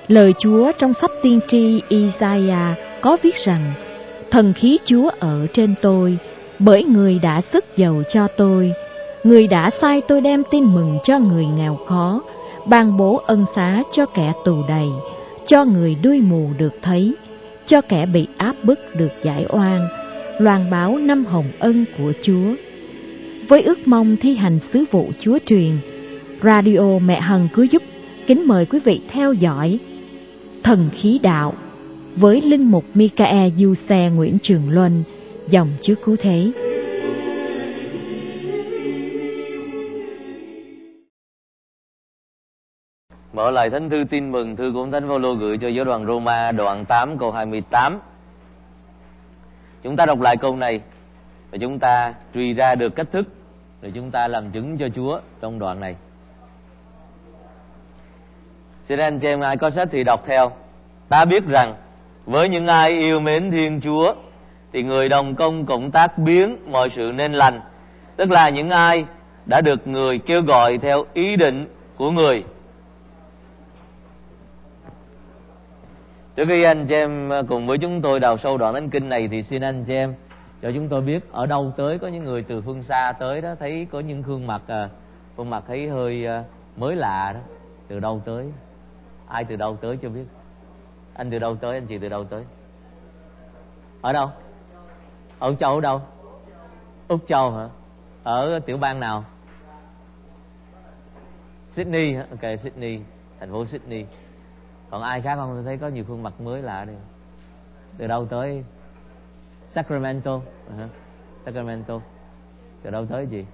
Lời Chúa trong sách tiên tri Isaiah có viết rằng: Thần khí Chúa ở trên tôi, bởi Người đã sức dầu cho tôi. Người đã sai tôi đem tin mừng cho người nghèo khó, ban bố ân xá cho kẻ tù đầy, cho người đuôi mù được thấy, cho kẻ bị áp bức được giải oan, loan báo năm hồng ân của Chúa. Với ước mong thi hành sứ vụ Chúa truyền, Radio Mẹ Hằng Cứu Giúp kính mời quý vị theo dõi Thần Khí Đạo với Linh mục Michael Giuse Nguyễn Trường Luân, dòng Chúa Cứu Thế. Mở lại Thánh thư Tin Mừng, thư của ông Thánh Phaolô gửi cho giáo đoàn Roma, đoạn 8 câu 28. Chúng ta đọc lại câu này và chúng ta truy ra được cách thức để chúng ta làm chứng cho Chúa trong đoạn này. Xin anh chị em ai có sách thì đọc theo. Ta biết rằng với những ai yêu mến Thiên Chúa thì người đồng công cộng tác biến mọi sự nên lành, tức là những ai đã được Người kêu gọi theo ý định của Người. Trước khi anh chị em cùng với chúng tôi đào sâu đoạn Thánh Kinh này thì xin anh chị em cho chúng tôi biết ở đâu tới, có những người từ phương xa tới đó, thấy có những khuôn mặt thấy hơi mới lạ đó. Từ đâu tới? Ai từ đâu tới cho biết? Anh từ đâu tới? Anh chị từ đâu tới? Ở đâu? Ở Úc Châu. Ở đâu? Úc Châu hả? Ở tiểu bang nào? Sydney hả? Ok, Sydney, thành phố Sydney. Còn ai khác không? Tôi thấy có nhiều khuôn mặt mới lạ đây. Từ đâu tới? Sacramento. Sacramento. Từ đâu tới gì?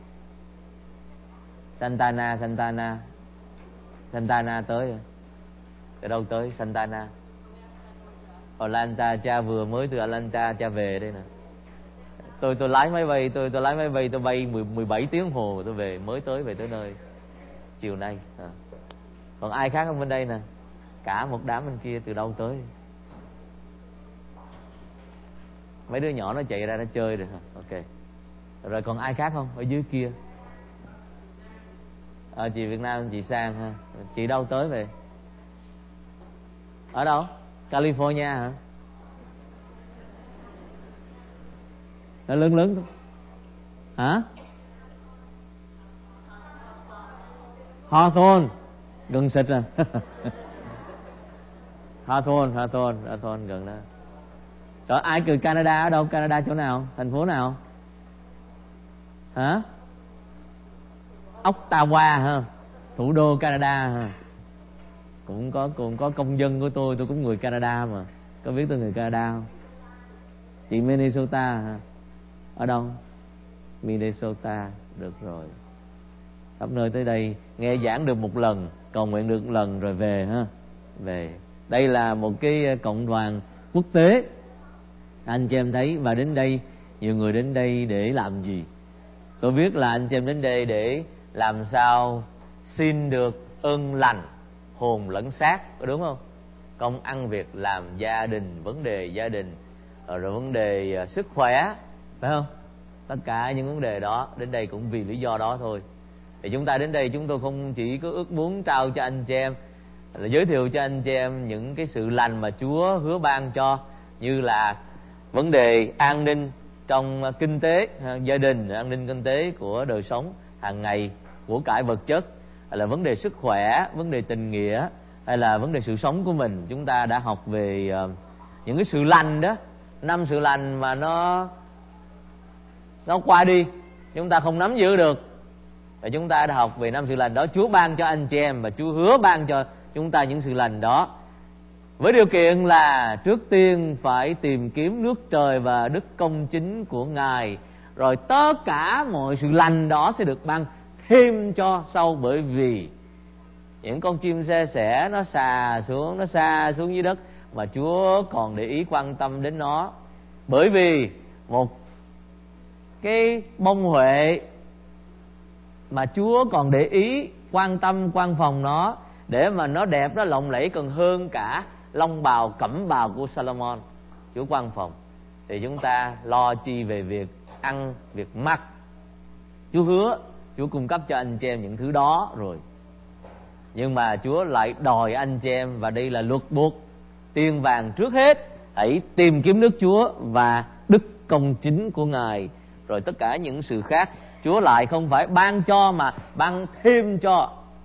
Santana tới. Từ đâu tới Santana? Atlanta, cha vừa mới từ Atlanta cha về đây nè. Tôi lái máy bay, tôi bay 17 tiếng hồ tôi về, mới về tới nơi chiều nay. Còn ai khác không bên đây nè? Cả một đám bên kia từ đâu tới? Mấy đứa nhỏ nó chạy ra nó chơi rồi hả? Ok. Rồi còn ai khác không? Ở dưới kia. Chị Việt Nam, chị Sang ha. Chị đâu tới về? Ở đâu? California hả? Nó lớn thôi. Hả? Hawthorne. Gần xịt à. Hawthorne gần đó. Rồi ai từ Canada? Ở đâu? Canada chỗ nào? Thành phố nào? Hả? Ottawa hả? Thủ đô Canada hả? Cũng có công dân của tôi cũng người Canada mà. Có biết tôi người Canada không? Chị Minnesota hả? Ở đâu? Minnesota. Được rồi. Khắp nơi tới đây nghe giảng được một lần, cầu nguyện được một lần rồi về ha. Về. Đây là một cái cộng đoàn quốc tế. Anh chị em thấy, và đến đây nhiều người đến đây để làm gì? Tôi biết là anh chị em đến đây để làm sao xin được ơn lành hồn lẫn xác, có đúng không? Công ăn việc làm, gia đình, vấn đề gia đình, rồi vấn đề sức khỏe, phải không? Tất cả những vấn đề đó đến đây cũng vì lý do đó thôi. Thì chúng ta đến đây chúng tôi không chỉ có ước muốn trao cho anh chị em, là giới thiệu cho anh chị em những cái sự lành mà Chúa hứa ban cho, như là vấn đề an ninh trong kinh tế, gia đình, an ninh kinh tế của đời sống hàng ngày, của cải vật chất, hay là vấn đề sức khỏe, vấn đề tình nghĩa, hay là vấn đề sự sống của mình. Chúng ta đã học về những cái sự lành đó, 5 sự lành mà nó qua đi, chúng ta không nắm giữ được. Và chúng ta đã học về 5 sự lành đó. Chúa ban cho anh chị em và Chúa hứa ban cho chúng ta những sự lành đó, với điều kiện là trước tiên phải tìm kiếm nước trời và đức công chính của Ngài, rồi tất cả mọi sự lành đó sẽ được ban thêm cho sau. Bởi vì những con chim xe sẻ nó xà xuống dưới đất mà Chúa còn để ý quan tâm đến nó. Bởi vì một cái bông huệ mà Chúa còn để ý, quan tâm, quan phòng nó để mà nó đẹp, nó lộng lẫy còn hơn cả long bào, cẩm bào của Salomon. Chúa quan phòng. Thì chúng ta lo chi về việc ăn, việc mặc. Chúa hứa, Chúa cung cấp cho anh chị em những thứ đó rồi. Nhưng mà Chúa lại đòi anh chị em, và đây là luật buộc, tiền vàng trước hết hãy tìm kiếm nước Chúa và đức công chính của Ngài, rồi tất cả những sự khác Chúa lại không phải ban cho mà ban thêm cho.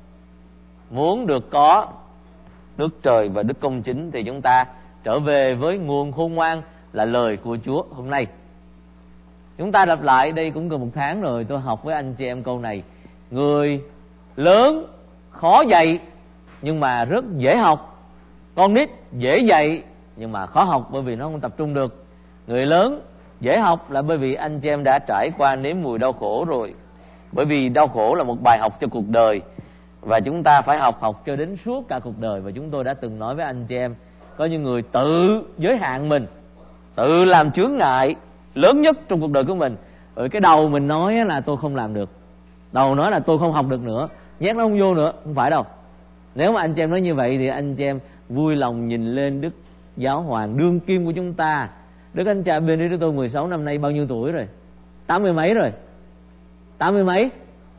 Muốn được có nước trời và đức công chính thì chúng ta trở về với nguồn khôn ngoan là lời của Chúa hôm nay. Chúng ta đọc lại, đây cũng gần 1 tháng rồi tôi học với anh chị em câu này: người lớn khó dạy nhưng mà rất dễ học, con nít dễ dạy nhưng mà khó học bởi vì nó không tập trung được. Người lớn dễ học là bởi vì anh chị em đã trải qua nếm mùi đau khổ rồi. Bởi vì đau khổ là một bài học cho cuộc đời, và chúng ta phải học cho đến suốt cả cuộc đời. Và chúng tôi đã từng nói với anh chị em, có những người tự giới hạn mình, tự làm chướng ngại lớn nhất trong cuộc đời của mình. Ở cái đầu mình nói là tôi không làm được, đầu nói là tôi không học được nữa, nhét nó không vô nữa. Không phải đâu. Nếu mà anh chị em nói như vậy thì anh chị em vui lòng nhìn lên Đức Giáo Hoàng đương kim của chúng ta. Đức anh cha Benedicto 16 năm nay bao nhiêu tuổi rồi? 80 mấy rồi? 80 mấy?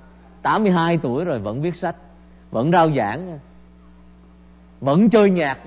82 tuổi rồi, vẫn viết sách, vẫn rao giảng, vẫn chơi nhạc.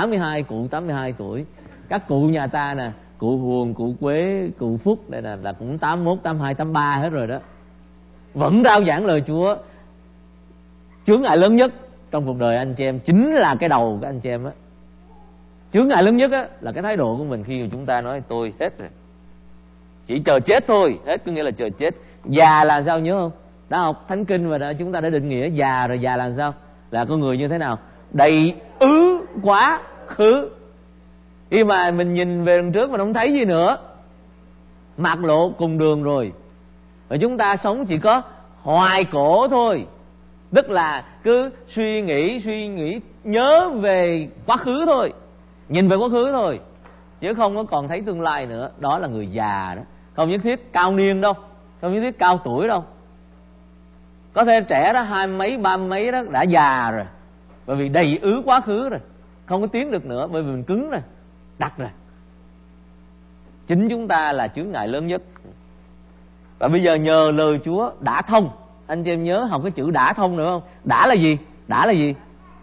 82 tuổi. Các cụ nhà ta nè, cụ Huồng, cụ Quế, cụ Phúc đây là cũng 81, 82, 83 hết rồi đó, vẫn rao giảng lời Chúa. Chướng ngại lớn nhất trong cuộc đời anh chị em chính là cái đầu của anh chị em á. Chướng ngại lớn nhất á là cái thái độ của mình khi mà chúng ta nói tôi hết rồi, chỉ chờ chết thôi. Hết có nghĩa là chờ chết. Già là sao nhớ không? Đã học Thánh Kinh và chúng ta đã định nghĩa già rồi. Già là sao? Là con người như thế nào? Đầy ứ quá khứ. Khi mà mình nhìn về đằng trước mà không thấy gì nữa, mặt lộ cùng đường rồi. Và chúng ta sống chỉ có hoài cổ thôi. Tức là cứ suy nghĩ nhớ về quá khứ thôi, nhìn về quá khứ thôi, chứ không có còn thấy tương lai nữa. Đó là người già đó. Không nhất thiết cao niên đâu, không nhất thiết cao tuổi đâu. Có thể trẻ đó 20 mấy 30 mấy đó đã già rồi, bởi vì đầy ứ quá khứ rồi, không có tiến được nữa, bởi vì mình cứng rồi, đặt rồi. Chính chúng ta là chướng ngại lớn nhất. Và bây giờ nhờ lời Chúa đã thông. Anh chị em nhớ học cái chữ đã thông nữa không? Đã là gì? Đã là gì?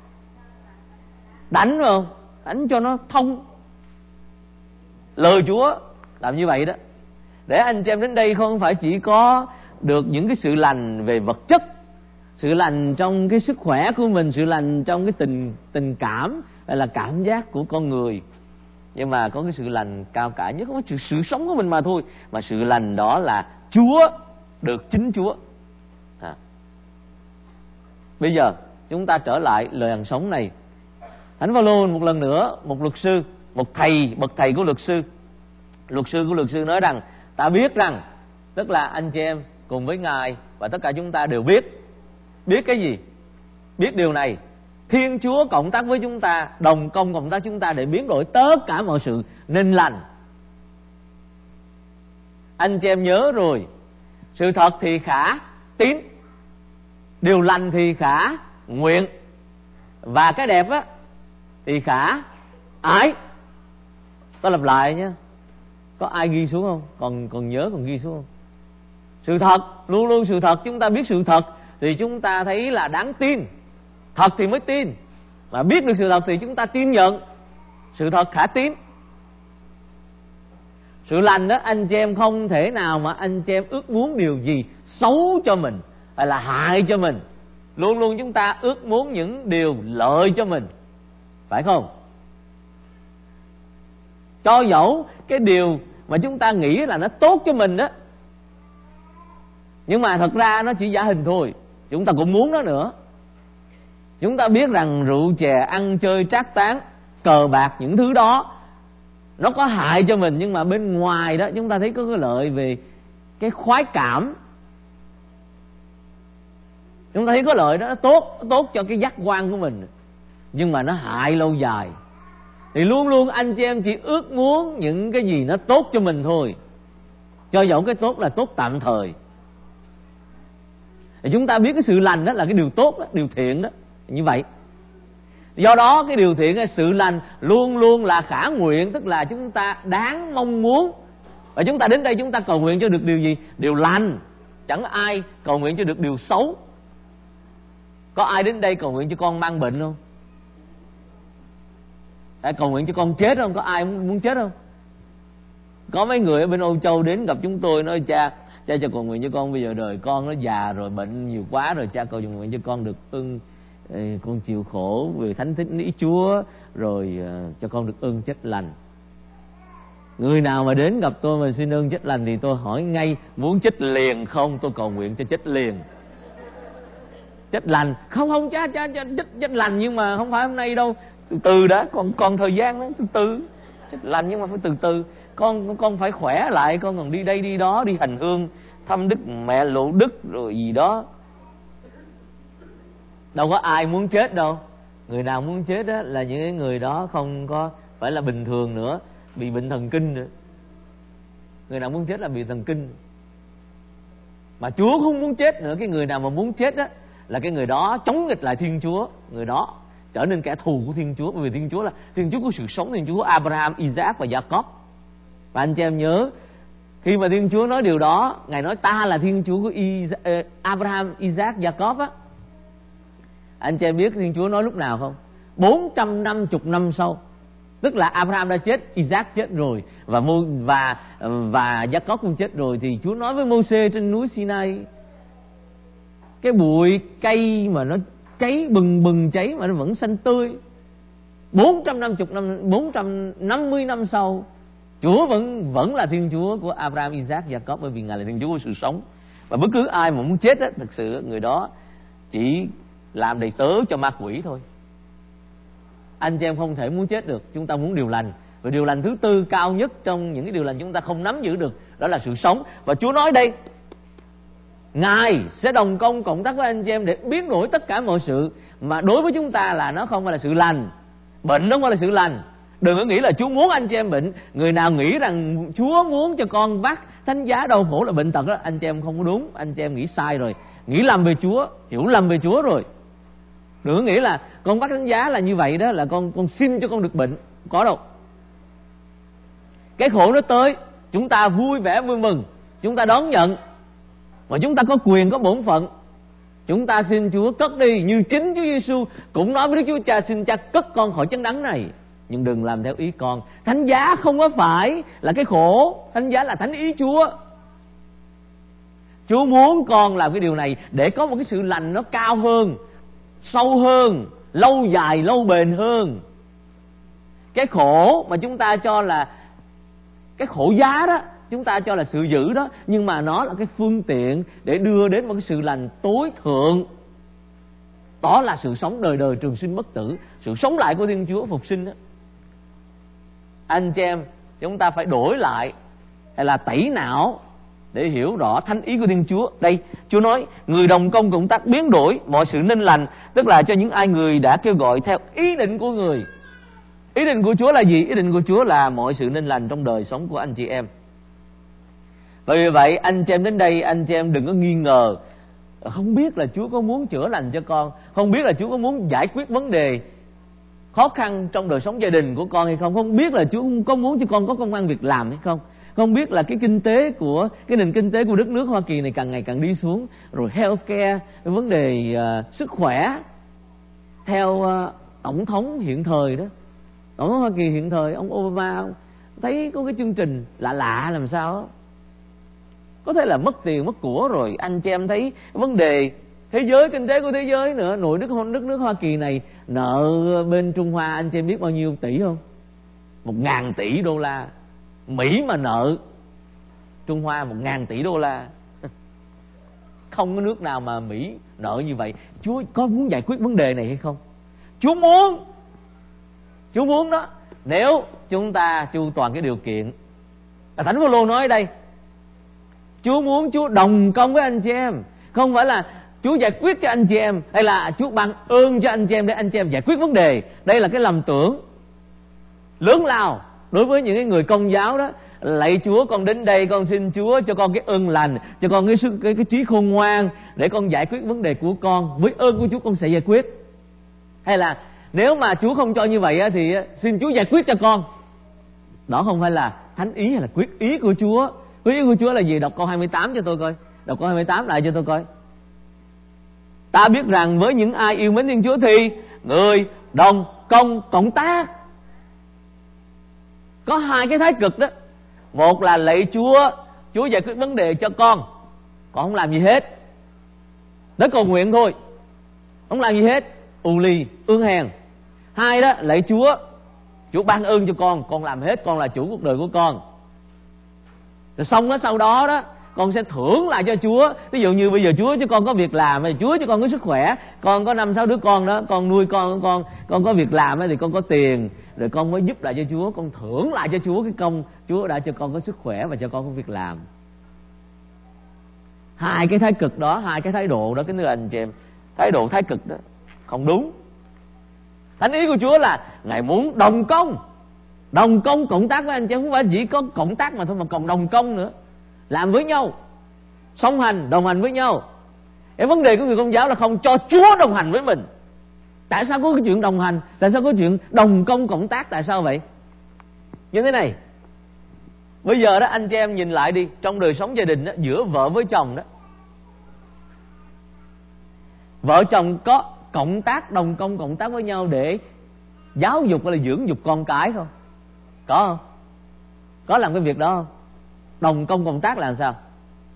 Đánh phải không? Đánh cho nó thông. Lời Chúa làm như vậy đó, để anh chị em đến đây không phải chỉ có được những cái sự lành về vật chất, sự lành trong cái sức khỏe của mình, sự lành trong cái tình cảm hay là cảm giác của con người, nhưng mà có cái sự lành cao cả nhất, không phải sự sống của mình mà thôi, mà sự lành đó là Chúa, được chính Chúa. Bây giờ chúng ta trở lại lời hằng sống này. Thánh Phaolô một lần nữa, một luật sư, một bậc thầy của luật sư, luật sư của luật sư nói rằng, ta biết rằng, tức là anh chị em cùng với Ngài và tất cả chúng ta đều biết cái gì? Biết điều này: Thiên Chúa cộng tác với chúng ta, đồng công cộng tác chúng ta để biến đổi tất cả mọi sự nên lành. Anh chị em nhớ rồi, sự thật thì khả tín, điều lành thì khả nguyện, và cái đẹp á thì khả ái. Tôi lặp lại nhé, có ai ghi xuống không? Còn nhớ, còn ghi xuống không? Sự thật, luôn luôn sự thật. Chúng ta biết sự thật thì chúng ta thấy là đáng tin. Thật thì mới tin. Mà biết được sự thật thì chúng ta tin nhận. Sự thật khả tín. Sự lành đó, anh chị em không thể nào mà anh chị em ước muốn điều gì xấu cho mình hay là hại cho mình. Luôn luôn chúng ta ước muốn những điều lợi cho mình, phải không? Cho dẫu cái điều mà chúng ta nghĩ là nó tốt cho mình đó, nhưng mà thật ra nó chỉ giả hình thôi. Chúng ta cũng muốn nó nữa. Chúng ta biết rằng rượu chè, ăn chơi trác tán, cờ bạc, những thứ đó nó có hại cho mình, nhưng mà bên ngoài đó chúng ta thấy có cái lợi về cái khoái cảm. Chúng ta thấy có lợi đó, nó tốt cho cái giác quan của mình, nhưng mà nó hại lâu dài. Thì luôn luôn anh chị em chỉ ước muốn những cái gì nó tốt cho mình thôi, cho dẫu cái tốt là tốt tạm thời. Thì chúng ta biết cái sự lành đó là cái điều tốt đó, điều thiện đó, như vậy. Do đó cái điều thiện hay sự lành luôn luôn là khả nguyện, tức là chúng ta đáng mong muốn. Và chúng ta đến đây chúng ta cầu nguyện cho được điều gì? Điều lành. Chẳng ai cầu nguyện cho được điều xấu. Có ai đến đây cầu nguyện cho con mang bệnh không? Hay cầu nguyện cho con chết không? Có ai muốn chết không? Có mấy người ở bên Âu Châu đến gặp chúng tôi nói cha cho cầu nguyện cho con, bây giờ đời con nó già rồi, bệnh nhiều quá rồi, cha cầu nguyện cho con được ưng, con chịu khổ về thánh thích ý Chúa, rồi cho con được ưng chết lành. Người nào mà đến gặp tôi mà xin ơn chết lành thì tôi hỏi ngay, muốn chết liền không? Tôi cầu nguyện cho chết liền. Chết lành không cha chết lành, nhưng mà không phải hôm nay đâu, từ từ đã, còn thời gian đó, từ từ. Chết lành nhưng mà phải từ từ. Con phải khỏe lại, con còn đi đây đi đó, đi hành hương thăm Đức Mẹ Lộ Đức rồi gì đó. Đâu có ai muốn chết đâu. Người nào muốn chết đó là những cái người đó không có phải là bình thường nữa, bị bệnh thần kinh nữa. Người nào muốn chết là bị thần kinh. Mà Chúa không muốn chết nữa. Cái người nào mà muốn chết đó là cái người đó chống nghịch lại Thiên Chúa. Người đó trở nên kẻ thù của Thiên Chúa. Bởi vì Thiên Chúa là Thiên Chúa của sự sống, Thiên Chúa của Abraham, Isaac và Jacob. Và anh chị em nhớ, khi mà Thiên Chúa nói điều đó, Ngài nói ta là Thiên Chúa của Abraham, Isaac, Jacob á. Anh chị em biết Thiên Chúa nói lúc nào không? 450 năm sau. Tức là Abraham đã chết, Isaac chết rồi, và Jacob cũng chết rồi, thì Chúa nói với Mô-sê trên núi Sinai. Cái bụi cây mà nó cháy bừng cháy mà nó vẫn xanh tươi. 450 năm sau, Chúa vẫn là Thiên Chúa của Abraham, Isaac, Jacob, bởi vì Ngài là Thiên Chúa của sự sống. Và bất cứ ai mà muốn chết á, thực sự người đó chỉ làm đầy tớ cho ma quỷ thôi. Anh chị em không thể muốn chết được. Chúng ta muốn điều lành. Và điều lành thứ tư cao nhất trong những cái điều lành chúng ta không nắm giữ được, đó là sự sống. Và Chúa nói đây, Ngài sẽ đồng công cộng tác với anh chị em để biến đổi tất cả mọi sự. Mà đối với chúng ta là nó không phải là sự lành. Bệnh đó không phải là sự lành. Đừng có nghĩ là Chúa muốn anh chị em bệnh. Người nào nghĩ rằng Chúa muốn cho con vác thánh giá đau khổ là bệnh tật đó, anh chị em không có đúng. Anh chị em nghĩ sai rồi. Nghĩ lầm về Chúa, hiểu lầm về Chúa rồi. Đừng có nghĩ là con vác thánh giá là như vậy đó, là con xin cho con được bệnh. Không có đâu. Cái khổ nó tới, chúng ta vui vẻ vui mừng, chúng ta đón nhận, và chúng ta có quyền, có bổn phận. Chúng ta xin Chúa cất đi, như chính Chúa Giêsu cũng nói với Đức Chúa Cha, xin Cha cất con khỏi chấn đắng này, nhưng đừng làm theo ý con. Thánh giá không có phải là cái khổ, thánh giá là thánh ý Chúa. Chúa muốn con làm cái điều này để có một cái sự lành nó cao hơn, sâu hơn, lâu dài, lâu bền hơn. Cái khổ mà chúng ta cho là cái khổ giá đó, chúng ta cho là sự dữ đó, nhưng mà nó là cái phương tiện để đưa đến một cái sự lành tối thượng. Đó là sự sống đời đời trường sinh bất tử, sự sống lại của Thiên Chúa phục sinh đó. Anh chị em, chúng ta phải đổi lại hay là tẩy não để hiểu rõ thánh ý của Thiên Chúa. Đây, Chúa nói, người đồng công cộng tác biến đổi mọi sự nên lành, tức là cho những ai người đã kêu gọi theo ý định của người. Ý định của Chúa là gì? Ý định của Chúa là mọi sự nên lành trong đời sống của anh chị em. Vì vậy anh chị em đến đây, anh chị em đừng có nghi ngờ, không biết là Chúa có muốn chữa lành cho con, không biết là Chúa có muốn giải quyết vấn đề khó khăn trong đời sống gia đình của con hay không, không biết là Chúa có muốn cho con có công ăn việc làm hay không, không biết là cái kinh tế của cái nền kinh tế của đất nước Hoa Kỳ này càng ngày càng đi xuống, rồi healthcare, vấn đề sức khỏe theo tổng thống hiện thời đó, tổng thống Hoa Kỳ hiện thời ông Obama, thấy có cái chương trình lạ làm sao đó. Có thể là mất tiền mất của rồi. Anh chị em thấy vấn đề thế giới, kinh tế của thế giới nữa. Nội đất nước Hoa Kỳ này nợ bên Trung Hoa, anh chị em biết bao nhiêu tỷ không? 1.000 tỷ đô la. Mỹ mà nợ Trung Hoa 1.000 tỷ đô la. Không có nước nào mà Mỹ nợ như vậy. Chúa có muốn giải quyết vấn đề này hay không? Chúa muốn đó. Nếu chúng ta chu toàn cái điều kiện. Thánh Phaolô nói ở đây, Chúa muốn Chúa đồng công với anh chị em. Không phải là Chúa giải quyết cho anh chị em, hay là Chúa ban ơn cho anh chị em để anh chị em giải quyết vấn đề. Đây là cái lầm tưởng lớn lao đối với những cái người Công giáo đó. Lạy Chúa, con đến đây, con xin Chúa cho con cái ơn lành, cho con cái trí khôn ngoan để con giải quyết vấn đề của con. Với ơn của Chúa con sẽ giải quyết. Hay là nếu mà Chúa không cho như vậy thì xin Chúa giải quyết cho con. Đó không phải là thánh ý hay là quyết ý của Chúa. Quyết ý của Chúa là gì? Đọc câu 28 cho tôi coi. Đọc câu 28 lại cho tôi coi. Ta biết rằng với những ai yêu mến Thiên Chúa thì người đồng công cộng tác. Có hai cái thái cực đó. Một là lạy Chúa, Chúa giải quyết vấn đề cho con không làm gì hết, tới cầu nguyện thôi, không làm gì hết, ù lì ương hèn. Hai đó, lạy Chúa, Chúa ban ơn cho con làm hết, con là chủ cuộc đời của con. Rồi xong đó, sau đó đó con sẽ thưởng lại cho Chúa. Ví dụ như bây giờ Chúa cho con có việc làm, Chúa cho con có sức khỏe, con có 5-6 đứa con đó, con nuôi con có việc làm thì con có tiền, rồi con mới giúp lại cho Chúa, con thưởng lại cho Chúa cái công Chúa đã cho con có sức khỏe và cho con có việc làm. Hai cái thái cực đó, hai cái thái độ đó, cái người anh chị em, thái độ thái cực đó không đúng. Thánh ý của Chúa là Ngài muốn đồng công cộng tác với anh chị, không phải chỉ có cộng tác mà thôi, mà còn đồng công nữa, làm với nhau, song hành, đồng hành với nhau. Cái vấn đề của người Công giáo là không cho Chúa đồng hành với mình. Tại sao có cái chuyện đồng hành? Tại sao có chuyện đồng công cộng tác? Tại sao vậy? Như thế này, bây giờ đó anh chị em nhìn lại đi, trong đời sống gia đình đó, giữa vợ với chồng đó, vợ chồng có cộng tác, đồng công cộng tác với nhau để giáo dục hay là dưỡng dục con cái không? Có không? Có làm cái việc đó không? Đồng công cộng tác là làm sao?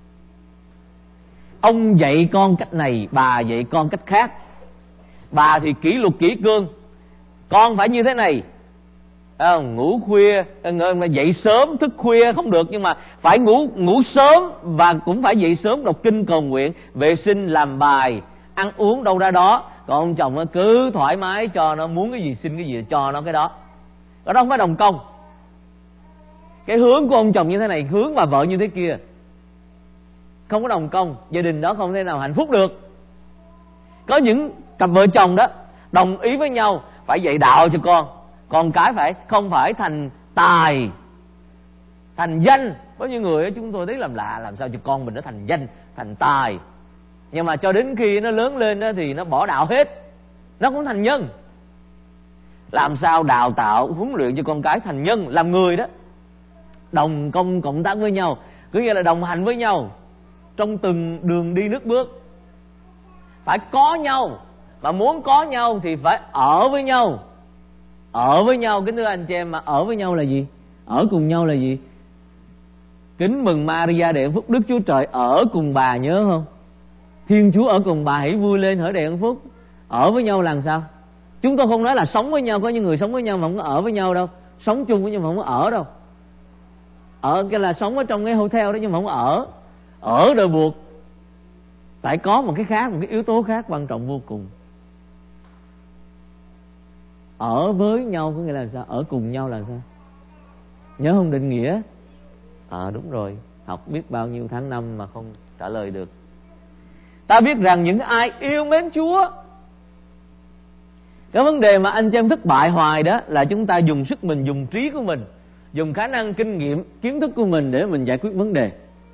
Ông dạy con cách này, bà dạy con cách khác. Bà thì kỷ luật kỷ cương, con phải như thế này, ngủ khuya, dậy sớm thức khuya không được, nhưng mà phải ngủ sớm và cũng phải dậy sớm, đọc kinh cầu nguyện, vệ sinh làm bài, ăn uống đâu ra đó. Còn ông chồng cứ thoải mái, cho nó muốn cái gì xin cái gì cho nó cái đó. Đó không phải đồng công. Cái hướng của ông chồng như thế này, hướng bà vợ như thế kia, không có đồng công, gia đình đó không thể nào hạnh phúc được. Có những cặp vợ chồng đó đồng ý với nhau phải dạy đạo cho con cái phải không phải thành tài thành danh. Có những người chúng tôi thấy làm lạ, làm sao cho con mình nó thành danh thành tài, nhưng mà cho đến khi nó lớn lên đó thì nó bỏ đạo hết, nó cũng thành nhân. Làm sao đào tạo huấn luyện cho con cái thành nhân, làm người đó, đồng công cộng tác với nhau, cứ như là đồng hành với nhau trong từng đường đi nước bước. Phải có nhau, mà muốn có nhau thì phải ở với nhau. Ở với nhau, kính thưa anh chị em, mà ở với nhau là gì? Ở cùng nhau là gì? Kính mừng Maria đệ phúc, Đức Chúa Trời ở cùng bà, nhớ không? Thiên Chúa ở cùng bà, hãy vui lên, hỡi đệ phúc. Ở với nhau là sao? Chúng tôi không nói là sống với nhau, có những người sống với nhau mà không có ở với nhau đâu. Sống chung với nhau mà không có ở đâu. Ở cái là sống ở trong cái hotel đó nhưng mà không có ở. Ở rồi buộc. Tại có một cái khác, một cái yếu tố khác quan trọng vô cùng. Ở với nhau có nghĩa là sao? Ở cùng nhau là sao? Nhớ không định nghĩa? Đúng rồi, học biết bao nhiêu tháng năm mà không trả lời được. Ta biết rằng những ai yêu mến Chúa, cái vấn đề mà anh chị em thất bại hoài đó là chúng ta dùng sức mình, dùng trí của mình, dùng khả năng kinh nghiệm, kiến thức của mình để mình giải quyết vấn đề.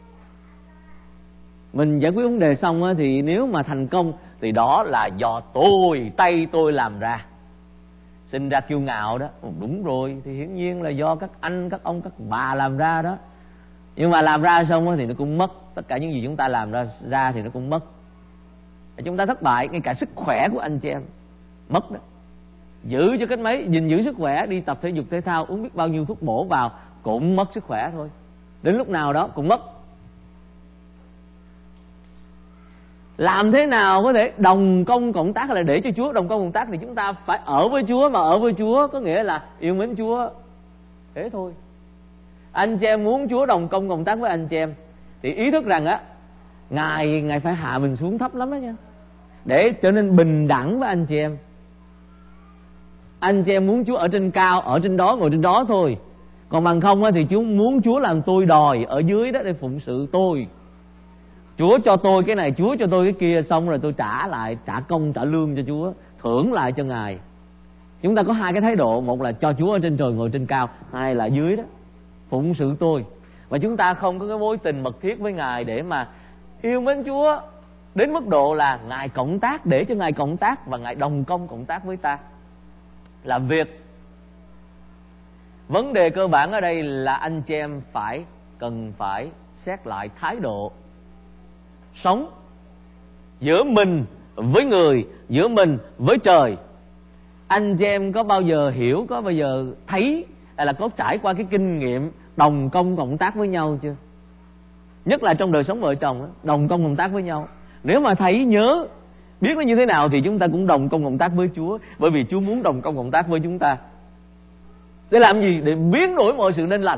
Mình giải quyết vấn đề xong thì nếu mà thành công thì đó là do tay tôi làm ra. Sinh ra kiêu ngạo đó. Đúng rồi, thì hiển nhiên là do các anh, các ông, các bà làm ra đó. Nhưng mà làm ra xong thì nó cũng mất. Tất cả những gì chúng ta làm ra thì nó cũng mất. Chúng ta thất bại, ngay cả sức khỏe của anh chị em mất đó. Giữ cho cách mấy, gìn giữ sức khỏe, đi tập thể dục thể thao, uống biết bao nhiêu thuốc bổ vào, cũng mất sức khỏe thôi. Đến lúc nào đó cũng mất. Làm thế nào có thể đồng công cộng tác, hay là để cho Chúa đồng công cộng tác, thì chúng ta phải ở với Chúa. Mà ở với Chúa có nghĩa là yêu mến Chúa. Thế thôi. Anh chị em muốn Chúa đồng công cộng tác với anh chị em thì ý thức rằng Ngài phải hạ mình xuống thấp lắm đó nha, để trở nên bình đẳng với anh chị em. Anh chị em muốn Chúa ở trên cao, ở trên đó, ngồi trên đó thôi. Còn bằng không thì muốn Chúa làm tôi đòi ở dưới đó để phụng sự tôi. Chúa cho tôi cái này, Chúa cho tôi cái kia, xong rồi tôi trả lại, trả công trả lương cho Chúa, thưởng lại cho Ngài. Chúng ta có hai cái thái độ, một là cho Chúa ở trên trời ngồi trên cao, hai là dưới đó phụng sự tôi. Và chúng ta không có cái mối tình mật thiết với Ngài để mà yêu mến Chúa đến mức độ là Ngài cộng tác, để cho Ngài cộng tác và Ngài đồng công cộng tác với ta làm việc. Vấn đề cơ bản ở đây là anh chị em cần phải xét lại thái độ sống giữa mình với người, giữa mình với trời. Anh chị em có bao giờ hiểu, có bao giờ thấy hay là có trải qua cái kinh nghiệm đồng công cộng tác với nhau chưa? Nhất là trong đời sống vợ chồng, đồng công cộng tác với nhau. Nếu mà thấy nhớ biết nó như thế nào thì chúng ta cũng đồng công cộng tác với Chúa. Bởi vì Chúa muốn đồng công cộng tác với chúng ta. Để làm gì? Để biến đổi mọi sự nên lành.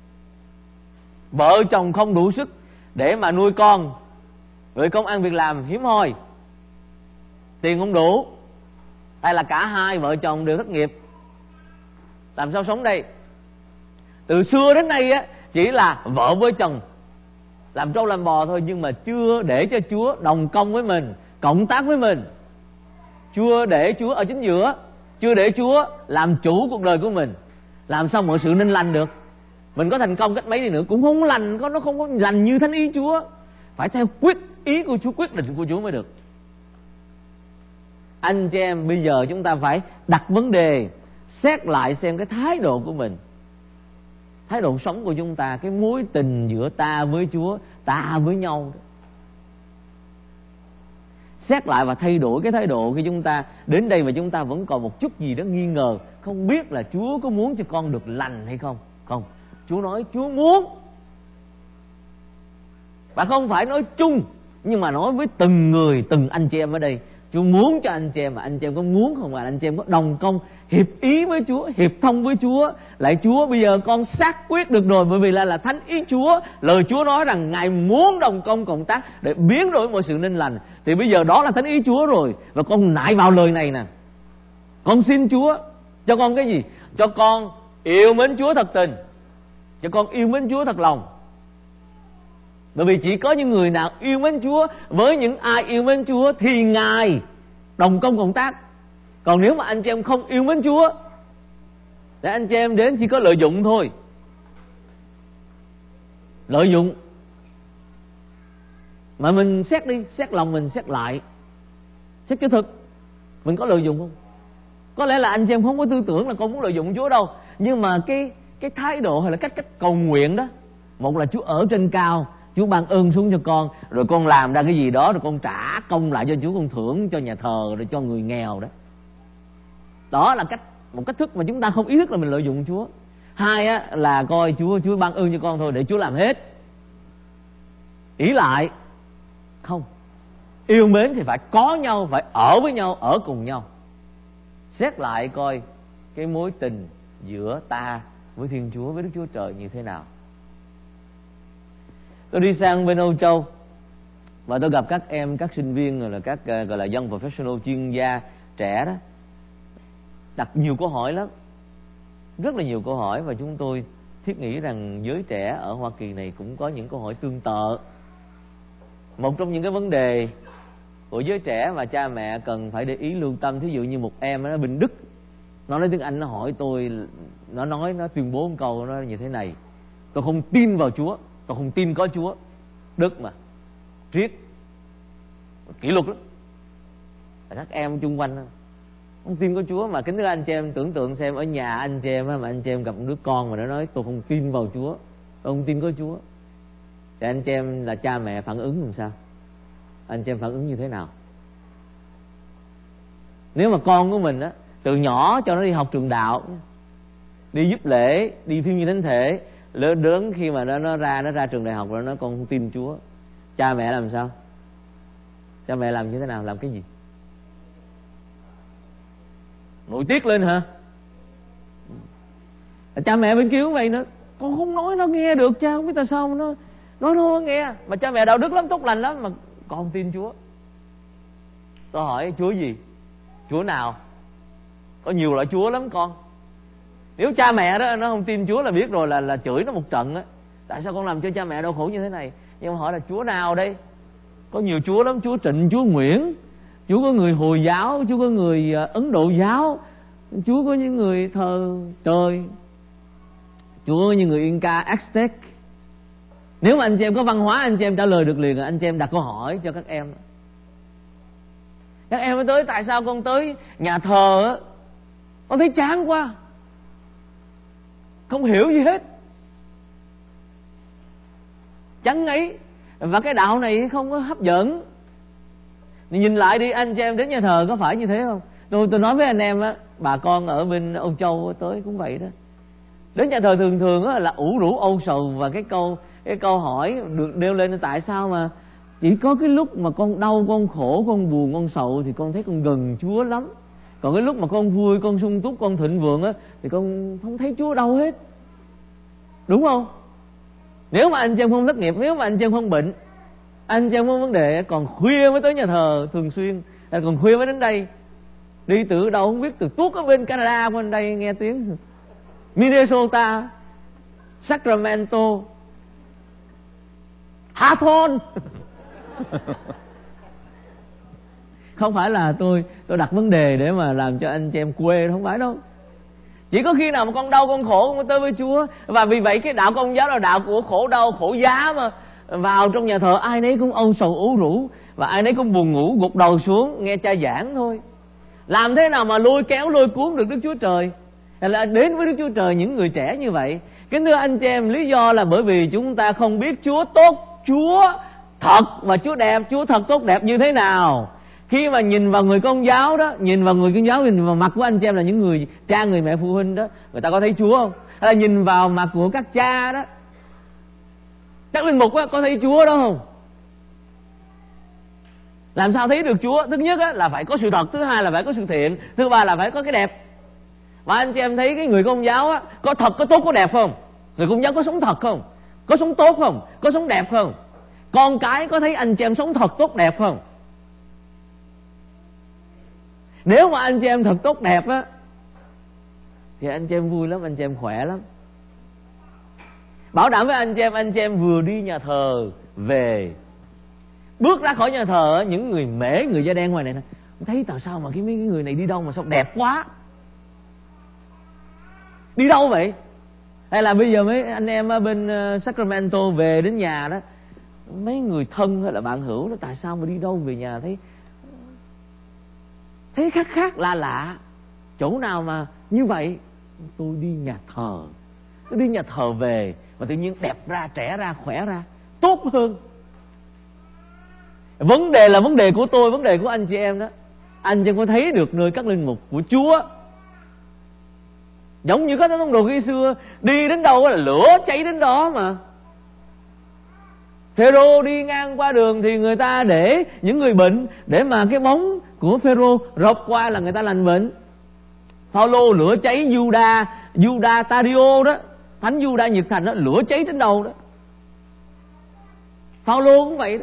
Vợ chồng không đủ sức để mà nuôi con, rồi công ăn việc làm hiếm hoi, tiền không đủ, hay là cả hai vợ chồng đều thất nghiệp, làm sao sống đây? Từ xưa đến nay á, chỉ là vợ với chồng làm trâu làm bò thôi, nhưng mà chưa để cho Chúa đồng công với mình, cộng tác với mình. Chưa để Chúa ở chính giữa, chưa để Chúa làm chủ cuộc đời của mình. Làm sao mọi sự nên lành được? Mình có thành công cách mấy đi nữa cũng không lành, nó không có lành như thánh ý Chúa. Phải theo quyết ý của Chúa, quyết định của Chúa mới được. Anh chị em, bây giờ chúng ta phải đặt vấn đề, xét lại xem cái thái độ của mình, thái độ sống của chúng ta, cái mối tình giữa ta với Chúa, ta với nhau. Xét lại và thay đổi cái thái độ khi chúng ta đến đây và chúng ta vẫn còn một chút gì đó nghi ngờ, không biết là Chúa có muốn cho con được lành hay không. Không, Chúa nói Chúa muốn. Và không phải nói chung, nhưng mà nói với từng người, từng anh chị em ở đây. Chúa muốn cho anh chị em, mà anh chị em có muốn không? Và anh chị em có đồng công, hiệp ý với Chúa, hiệp thông với Chúa. Lại Chúa, bây giờ con xác quyết được rồi, bởi vì là thánh ý Chúa. Lời Chúa nói rằng Ngài muốn đồng công cộng tác để biến đổi mọi sự nên lành. Thì bây giờ đó là thánh ý Chúa rồi. Và con nại vào lời này nè. Con xin Chúa cho con cái gì? Cho con yêu mến Chúa thật tình, cho con yêu mến Chúa thật lòng. Bởi vì chỉ có những người nào yêu mến Chúa, với những ai yêu mến Chúa thì Ngài đồng công cộng tác. Còn nếu mà anh chị em không yêu mến Chúa, để anh chị em đến chỉ có lợi dụng thôi. Lợi dụng. Mà mình xét đi, xét lòng mình, xét lại, xét cái thực, mình có lợi dụng không? Có lẽ là anh chị em không có tư tưởng là con muốn lợi dụng Chúa đâu, nhưng mà cái thái độ hay là cách cầu nguyện đó, một là Chúa ở trên cao, Chúa ban ơn xuống cho con, rồi con làm ra cái gì đó, rồi con trả công lại cho Chúa, con thưởng cho nhà thờ, rồi cho người nghèo đó. Đó là một cách thức mà chúng ta không ý thức là mình lợi dụng Chúa. Hai á, là coi Chúa ban ơn cho con thôi, để Chúa làm hết. Ý lại không. Yêu mến thì phải có nhau, phải ở với nhau, ở cùng nhau. Xét lại coi cái mối tình giữa ta với Thiên Chúa, với Đức Chúa Trời như thế nào. Tôi đi sang bên Âu Châu và tôi gặp các em, các sinh viên, rồi là các gọi là young professional, chuyên gia trẻ đó, đặt nhiều câu hỏi lắm, rất là nhiều câu hỏi. Và chúng tôi thiết nghĩ rằng giới trẻ ở Hoa Kỳ này cũng có những câu hỏi tương tự. Một trong những cái vấn đề của giới trẻ mà cha mẹ cần phải để ý lưu tâm, thí dụ như một em ở bên Đức, nó nói tiếng Anh, nó hỏi tôi, nó tuyên bố một câu nó như thế này: tôi không tin vào Chúa, tôi không tin có Chúa. Đức mà triết kỷ luật lắm, các em chung quanh không tin có Chúa. Mà kính thưa anh chị em, tưởng tượng xem ở nhà anh chị em mà anh chị em gặp một đứa con mà nó nói tôi không tin vào Chúa, tôi không tin có Chúa, thì anh chị em là cha mẹ phản ứng làm sao? Anh chị em phản ứng như thế nào? Nếu mà con của mình á, từ nhỏ cho nó đi học trường đạo, đi giúp lễ, đi thiêng như thánh thể, lớn khi mà nó ra trường đại học rồi nó còn không tin Chúa, cha mẹ làm sao? Cha mẹ làm như thế nào? Làm cái gì? Nổi tiếc lên hả? Cha mẹ bên kia cũng vậy nữa, con không nói nó nghe được, cha không biết tại sao mà nó nói nó không nghe. Mà cha mẹ đạo đức lắm, tốt lành lắm, mà con không tin Chúa. Tôi hỏi Chúa gì? Chúa nào? Có nhiều loại Chúa lắm con. Nếu cha mẹ đó nó không tin Chúa là biết rồi, là chửi nó một trận á. Tại sao con làm cho cha mẹ đau khổ như thế này? Nhưng mà hỏi là Chúa nào đây? Có nhiều Chúa lắm, Chúa Trịnh, Chúa Nguyễn, Chúa có người Hồi giáo, Chúa có người Ấn Độ giáo, Chúa có những người thờ trời, Chúa có những người Inca, Aztec. Nếu mà anh chị em có văn hóa, anh chị em trả lời được liền. Anh chị em đặt câu hỏi cho các em. Các em mới tới, tại sao con tới nhà thờ á, con thấy chán quá, không hiểu gì hết, chán ngấy, và cái đạo này không có hấp dẫn. Nhìn lại đi, anh chị em đến nhà thờ có phải như thế không? Tôi nói với anh em á, bà con ở bên Âu Châu tới cũng vậy đó. Đến nhà thờ thường thường á là ủ rũ âu sầu, và cái câu hỏi được nêu lên là tại sao mà chỉ có cái lúc mà con đau, con khổ, con buồn, con sầu thì con thấy con gần Chúa lắm. Còn cái lúc mà con vui, con sung túc, con thịnh vượng á thì con không thấy Chúa đâu hết. Đúng không? Nếu mà anh chị em không thất nghiệp, nếu mà anh chị em không bệnh, anh chị em có vấn đề, còn khuya mới tới nhà thờ thường xuyên, còn khuya mới đến đây, đi từ đâu không biết, từ tuốt ở bên Canada bên đây nghe tiếng Minnesota, Sacramento, Hawthorne. Không phải là tôi đặt vấn đề để mà làm cho anh chị em quê, không phải đâu. Chỉ có khi nào mà con đau, con khổ con mới tới với Chúa. Và vì vậy cái đạo Công giáo là đạo của khổ đau, khổ giá mà. Vào trong nhà thờ ai nấy cũng âu sầu ủ rũ, và ai nấy cũng buồn ngủ, gục đầu xuống nghe cha giảng thôi. Làm thế nào mà lôi kéo, lôi cuốn được Đức Chúa Trời, hay là đến với Đức Chúa Trời những người trẻ như vậy? Kính thưa anh chị em, lý do là bởi vì chúng ta không biết Chúa tốt, Chúa thật và Chúa đẹp. Chúa thật tốt đẹp như thế nào? Khi mà nhìn vào người Công giáo đó, nhìn vào người Công giáo, nhìn vào mặt của anh chị em là những người cha, người mẹ, phụ huynh đó, người ta có thấy Chúa không? Hay là nhìn vào mặt của các cha đó, các linh mục đó, có thấy Chúa đó không? Làm sao thấy được Chúa? Thứ nhất là phải có sự thật, thứ hai là phải có sự thiện, thứ ba là phải có cái đẹp. Và anh chị em thấy cái người Công giáo á, có thật, có tốt, có đẹp không? Người Công giáo có sống thật không? Có sống tốt không? Có sống đẹp không? Con cái có thấy anh chị em sống thật, tốt, đẹp không? Nếu mà anh chị em thật tốt đẹp á thì anh chị em vui lắm, anh chị em khỏe lắm. Bảo đảm với anh chị em vừa đi nhà thờ về, bước ra khỏi nhà thờ, những người mễ, người da đen ngoài này nè, thấy tại sao mà mấy cái người này đi đâu mà sao đẹp quá, đi đâu vậy? Hay là bây giờ mấy anh em ở bên Sacramento về đến nhà đó, mấy người thân hay là bạn hữu đó, tại sao mà đi đâu về nhà thấy khác lạ, chỗ nào mà như vậy? Tôi đi nhà thờ, tôi đi nhà thờ về và tự nhiên đẹp ra, trẻ ra, khỏe ra, tốt hơn. Vấn đề là vấn đề của tôi, vấn đề của anh chị em đó. Anh chị em có thấy được nơi các linh mục của Chúa giống như các tông đồ khi xưa, đi đến đâu là lửa cháy đến đó mà. Phêrô đi ngang qua đường thì người ta để những người bệnh, để mà cái bóng của Phêrô rọc qua là người ta lành bệnh. Phaolô lửa cháy Juda Tadio đó, thánh Juda nhiệt thành đó, lửa cháy trên đầu đó. Phaolô cũng vậy đó.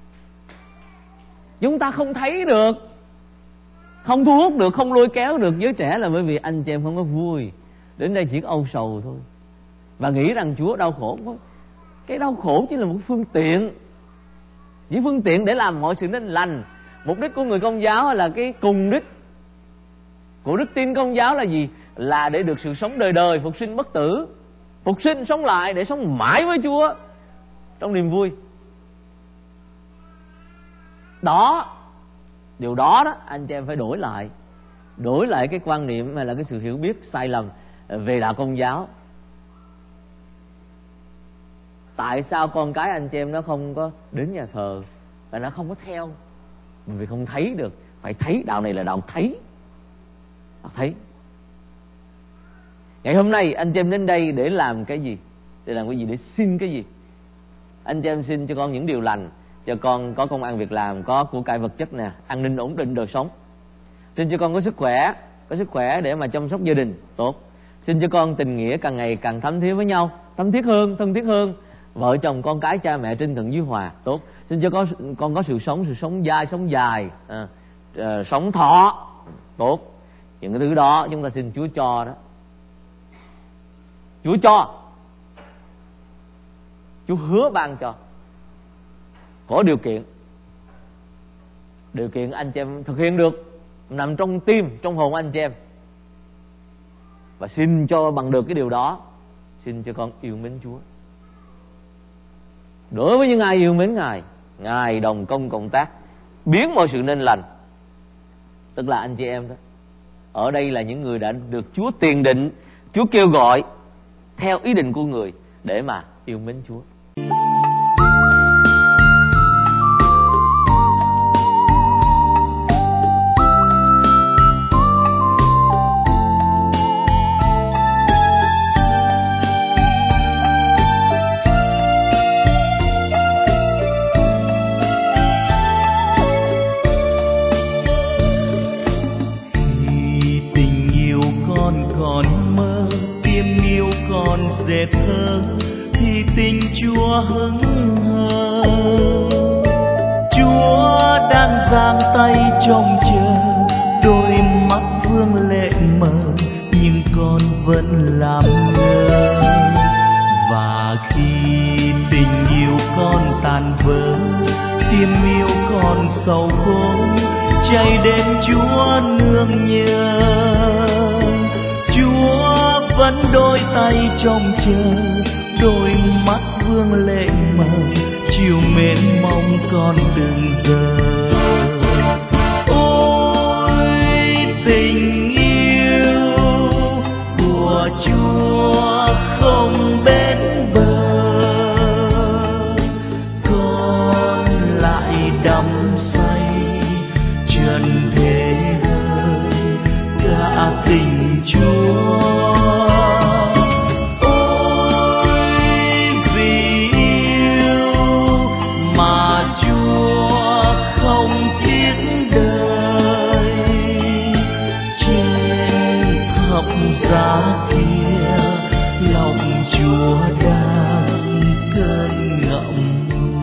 Chúng ta không thấy được, không thu hút được, không lôi kéo được giới trẻ là bởi vì anh chị em không có vui. Đến đây chỉ có âu sầu thôi, và nghĩ rằng Chúa đau khổ thôi. Cái đau khổ chỉ là một phương tiện, chỉ phương tiện để làm mọi sự nên lành. Mục đích của người Công giáo là cái cùng đích của đức tin Công giáo là gì? Là để được sự sống đời đời, phục sinh bất tử, phục sinh sống lại để sống mãi với Chúa trong niềm vui. Đó, điều đó đó anh chị em phải đổi lại cái quan niệm hay là cái sự hiểu biết sai lầm về đạo Công giáo. Tại sao con cái anh chị em nó không có đến nhà thờ và nó không có theo? Vì không thấy được. Phải thấy, đạo này là đạo thấy. Đạo thấy. Ngày hôm nay anh chị em đến đây để làm cái gì? Để làm cái gì? Để xin cái gì? Anh chị em xin cho con những điều lành, cho con có công ăn việc làm, có của cải vật chất nè, an ninh ổn định đời sống. Xin cho con có sức khỏe để mà chăm sóc gia đình tốt. Xin cho con tình nghĩa càng ngày càng thấm thía với nhau, thân thiết hơn. Vợ chồng con cái cha mẹ trên thuận dưới hòa tốt. Xin cho con có sự sống dài, sống thọ tốt. Những cái thứ đó chúng ta xin Chúa cho đó. Chúa cho, Chúa hứa ban cho, có điều kiện anh chị em thực hiện được, nằm trong tim, trong hồn anh chị em. Và xin cho bằng được cái điều đó, xin cho con yêu mến Chúa. Đối với những ai yêu mến Ngài, Ngài đồng công cộng tác, biến mọi sự nên lành. Tức là anh chị em đó, ở đây là những người đã được Chúa tiền định, Chúa kêu gọi theo ý định của người để mà yêu mến Chúa. thơ thì tình Chúa hững hờ. Chúa đang giang tay trông chờ, đôi mắt vương lệ mờ nhưng con vẫn làm ngơ. Và khi tình yêu con tàn vỡ, tim yêu con sầu khổ, chạy đến Chúa nương nhờ. Chúa vẫn đôi tay trông chờ, đôi mắt vương lệ mờ chiều mến mong con từng giờ. Ôi tình yêu của Chúa không bến bờ, con lại đắm say trần thế ơi cả tình Chúa. Giá kia lòng Chúa đang cơn ngậm.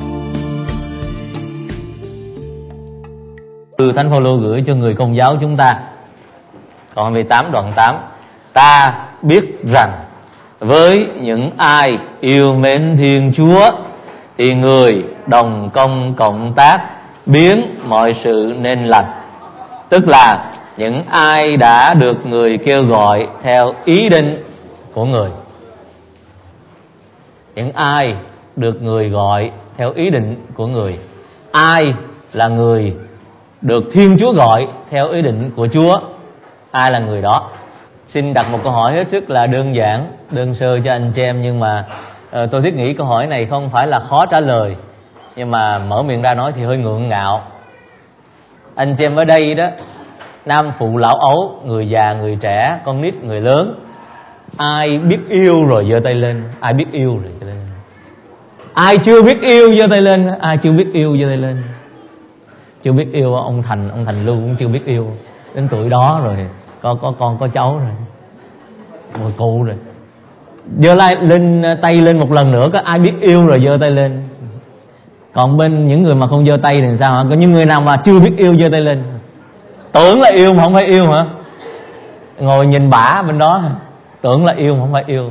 Từ Thánh Phaolô gửi cho người Công giáo chúng ta, còn về 8 đoạn 8: ta biết rằng với những ai yêu mến Thiên Chúa thì người đồng công cộng tác biến mọi sự nên lành. Tức là những ai đã được người kêu gọi theo ý định của người. Những ai được người gọi theo ý định của người. Ai là người được Thiên Chúa gọi theo ý định của Chúa? Ai là người đó? Xin đặt một câu hỏi hết sức là đơn giản, đơn sơ cho anh chị em, nhưng mà tôi thiết nghĩ câu hỏi này không phải là khó trả lời, nhưng mà mở miệng ra nói thì hơi ngượng ngạo. Anh chị em ở đây đó, nam phụ lão ấu, người già người trẻ, con nít người lớn, ai biết yêu rồi giơ tay lên. Ai biết yêu rồi giơ tay lên. Ai chưa biết yêu giơ tay lên. Ai chưa biết yêu giơ tay lên. Chưa biết yêu. Ông Thành Lưu cũng chưa biết yêu, đến tuổi đó rồi, có con có cháu rồi, một cụ rồi. Giơ lên tay lên một lần nữa, có ai biết yêu rồi giơ tay lên. Còn bên những người mà không giơ tay thì sao hả? Có những người nào mà chưa biết yêu giơ tay lên. Tưởng là yêu mà không phải yêu hả? Ngồi nhìn bả bên đó, tưởng là yêu mà không phải yêu.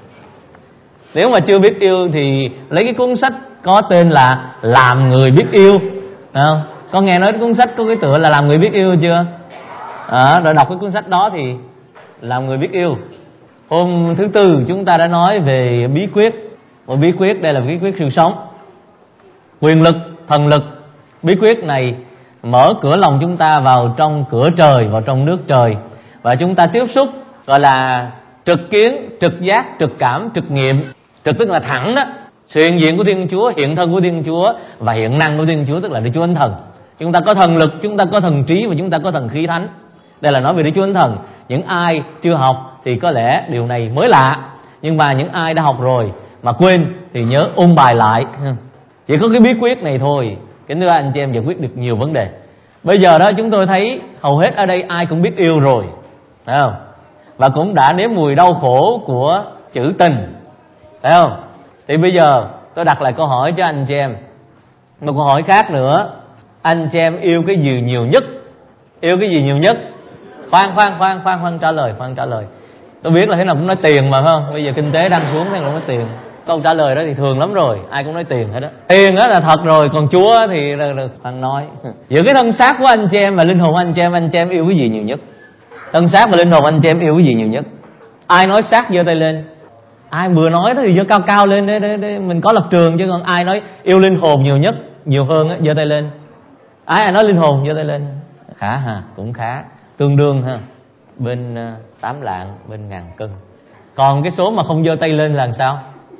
Nếu mà chưa biết yêu thì lấy cái cuốn sách có tên là Làm Người Biết Yêu, phải không? Có nghe nói cuốn sách có cái tựa là Làm Người Biết Yêu chưa? Rồi đọc cái cuốn sách đó thì Làm Người Biết Yêu. Hôm thứ Tư chúng ta đã nói về bí quyết. Một bí quyết, đây là bí quyết sự sống, quyền lực, thần lực. Bí quyết này mở cửa lòng chúng ta vào trong cửa trời, vào trong nước trời, và chúng ta tiếp xúc gọi là trực kiến, trực giác, trực cảm, trực nghiệm. Trực tức là thẳng đó, sự hiện diện của Thiên Chúa, hiện thân của Thiên Chúa và hiện năng của Thiên Chúa, tức là Đức Chúa Thánh Thần. Chúng ta có thần lực, chúng ta có thần trí và chúng ta có thần khí thánh. Đây là nói về Đức Chúa Thánh Thần. Những ai chưa học thì có lẽ điều này mới lạ, nhưng mà những ai đã học rồi mà quên thì nhớ ôn bài lại. Chỉ có cái bí quyết này thôi, kính thưa anh chị em, giải quyết được nhiều vấn đề. Bây giờ đó chúng tôi thấy hầu hết ở đây ai cũng biết yêu rồi, phải không? Và cũng đã nếm mùi đau khổ của chữ tình, phải không? Thì bây giờ tôi đặt lại câu hỏi cho anh chị em, một câu hỏi khác nữa: anh chị em yêu cái gì nhiều nhất? Yêu cái gì nhiều nhất? Khoan trả lời. Tôi biết là thế nào cũng nói tiền mà, phải không? Bây giờ kinh tế đang xuống, thế nào cũng nói tiền. Câu trả lời đó thì thường lắm rồi, ai cũng nói tiền hết đó. Tiền đó là thật rồi, còn Chúa thì khoan nói. Giữa cái thân xác của anh chị em và linh hồn anh chị em yêu cái gì nhiều nhất? Thân xác và linh hồn anh chị em yêu cái gì nhiều nhất? Ai nói xác giơ tay lên. Ai vừa nói đó thì giơ cao cao lên để mình có lập trường, chứ còn ai nói yêu linh hồn nhiều nhất, nhiều hơn á, giơ tay lên. Ai nói linh hồn giơ tay lên. Khá ha, cũng khá, tương đương ha, bên 8 lạng bên ngàn cân. Còn cái số mà không giơ tay lên là làm sao?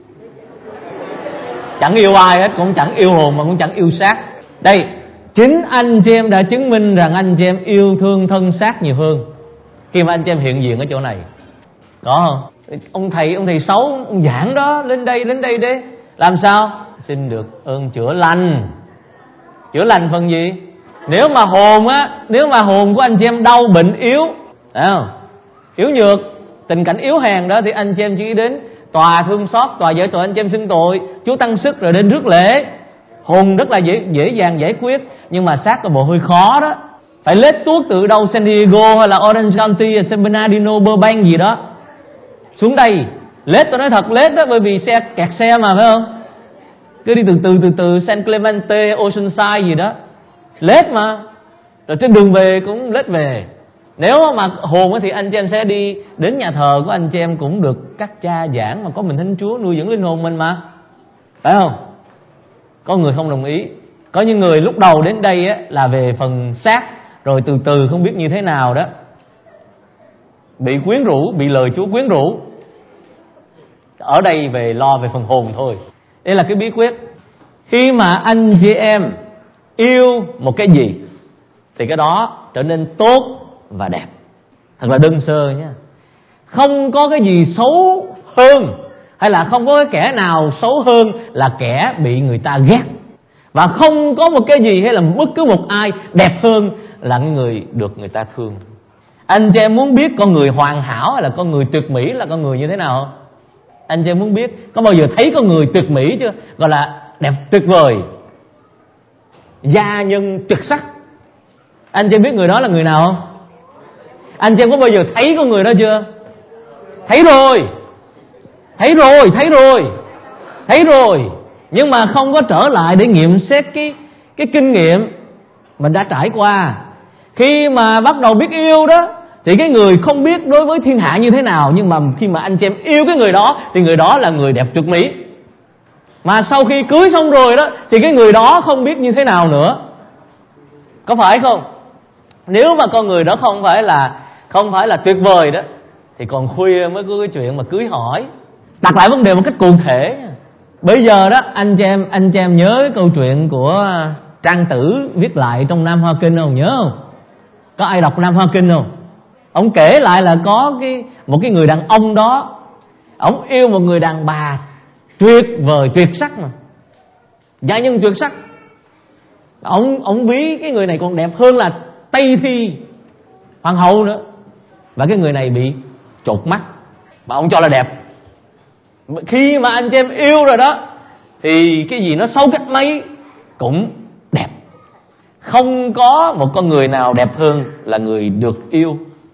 Chẳng yêu ai hết, cũng chẳng yêu hồn mà cũng chẳng yêu xác. Đây, chính anh chị em đã chứng minh rằng anh chị em yêu thương thân xác nhiều hơn khi mà anh chị em hiện diện ở chỗ này, có không? Ông thầy xấu, ông giảng đó, lên đây đi, làm sao? Xin được ơn chữa lành. Chữa lành phần gì? Nếu mà hồn của anh chị em đau bệnh yếu, phải không? Yếu nhược, tình cảnh yếu hèn đó, thì anh chị em chỉ đến tòa thương xót, tòa giải tội anh chị em xưng tội, Chúa tăng sức rồi đến rước lễ. Hồn rất là dễ dàng giải quyết, nhưng mà xác là bộ hơi khó đó. Phải lết tuốt từ đâu San Diego hay là Orange County, San Bernardino, Burbank gì đó xuống đây. Lết, tôi nói thật lết đó, bởi vì xe kẹt xe mà, phải không? Cứ đi từ từ San Clemente, Oceanside gì đó, lết mà. Rồi trên đường về cũng lết về. Nếu mà hồn thì anh chị em sẽ đi đến nhà thờ của anh chị em cũng được các cha giảng, mà có mình Thánh Chúa nuôi dưỡng linh hồn mình mà, phải không? Có người không đồng ý. Có những người lúc đầu đến đây á, là về phần xác, rồi từ từ không biết như thế nào đó, bị quyến rũ, bị lời Chúa quyến rũ. Ở đây về lo về phần hồn thôi. Đây là cái bí quyết. Khi mà anh chị em yêu một cái gì thì cái đó trở nên tốt và đẹp. Thật là đơn sơ nhé. Không có cái gì xấu hơn, hay là không có cái kẻ nào xấu hơn là kẻ bị người ta ghét. Và không có một cái gì hay là bất cứ một ai đẹp hơn là người được người ta thương. Anh chị em muốn biết con người hoàn hảo hay là con người tuyệt mỹ là con người như thế nào không? Anh chị em muốn biết, có bao giờ thấy con người tuyệt mỹ chưa? Gọi là đẹp tuyệt vời, gia nhân tuyệt sắc. Anh chị em biết người đó là người nào không? Anh chị em có bao giờ thấy con người đó chưa? Thấy rồi. Nhưng mà không có trở lại để nghiệm xét cái kinh nghiệm mình đã trải qua. Khi mà bắt đầu biết yêu đó, thì cái người không biết đối với thiên hạ như thế nào, nhưng mà khi mà anh chị em yêu cái người đó thì người đó là người đẹp tuyệt mỹ. Mà sau khi cưới xong rồi đó thì cái người đó không biết như thế nào nữa. Có phải không? Nếu mà con người đó không phải là tuyệt vời đó, thì còn khuya mới có cái chuyện mà cưới hỏi. Đặt lại vấn đề một cách cụ thể. Bây giờ đó anh chị em nhớ cái câu chuyện của Trang Tử viết lại trong Nam Hoa Kinh không? Nhớ không? Có ai đọc Nam Hoa Kinh không? Ông kể lại là có một cái người đàn ông đó, ông yêu một người đàn bà tuyệt vời, tuyệt sắc mà, gia nhân tuyệt sắc. Ông ví cái người này còn đẹp hơn là Tây Thi hoàng hậu nữa. Và cái người này bị chột mắt mà ông cho là đẹp. Khi mà anh chị em yêu rồi đó thì cái gì nó xấu cách mấy cũng đẹp. Không có một con người nào đẹp hơn là người được yêu.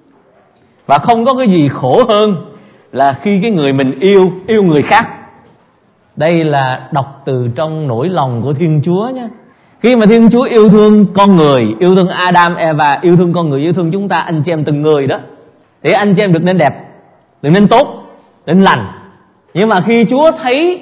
Và không có cái gì khổ hơn là khi cái người mình yêu người khác. Đây là đọc từ trong nỗi lòng của Thiên Chúa nhé. Khi mà Thiên Chúa yêu thương con người, yêu thương Adam, Eva, yêu thương con người, yêu thương chúng ta, anh chị em từng người đó, thì anh chị em được nên đẹp, được nên tốt, nên lành. Nhưng mà khi Chúa thấy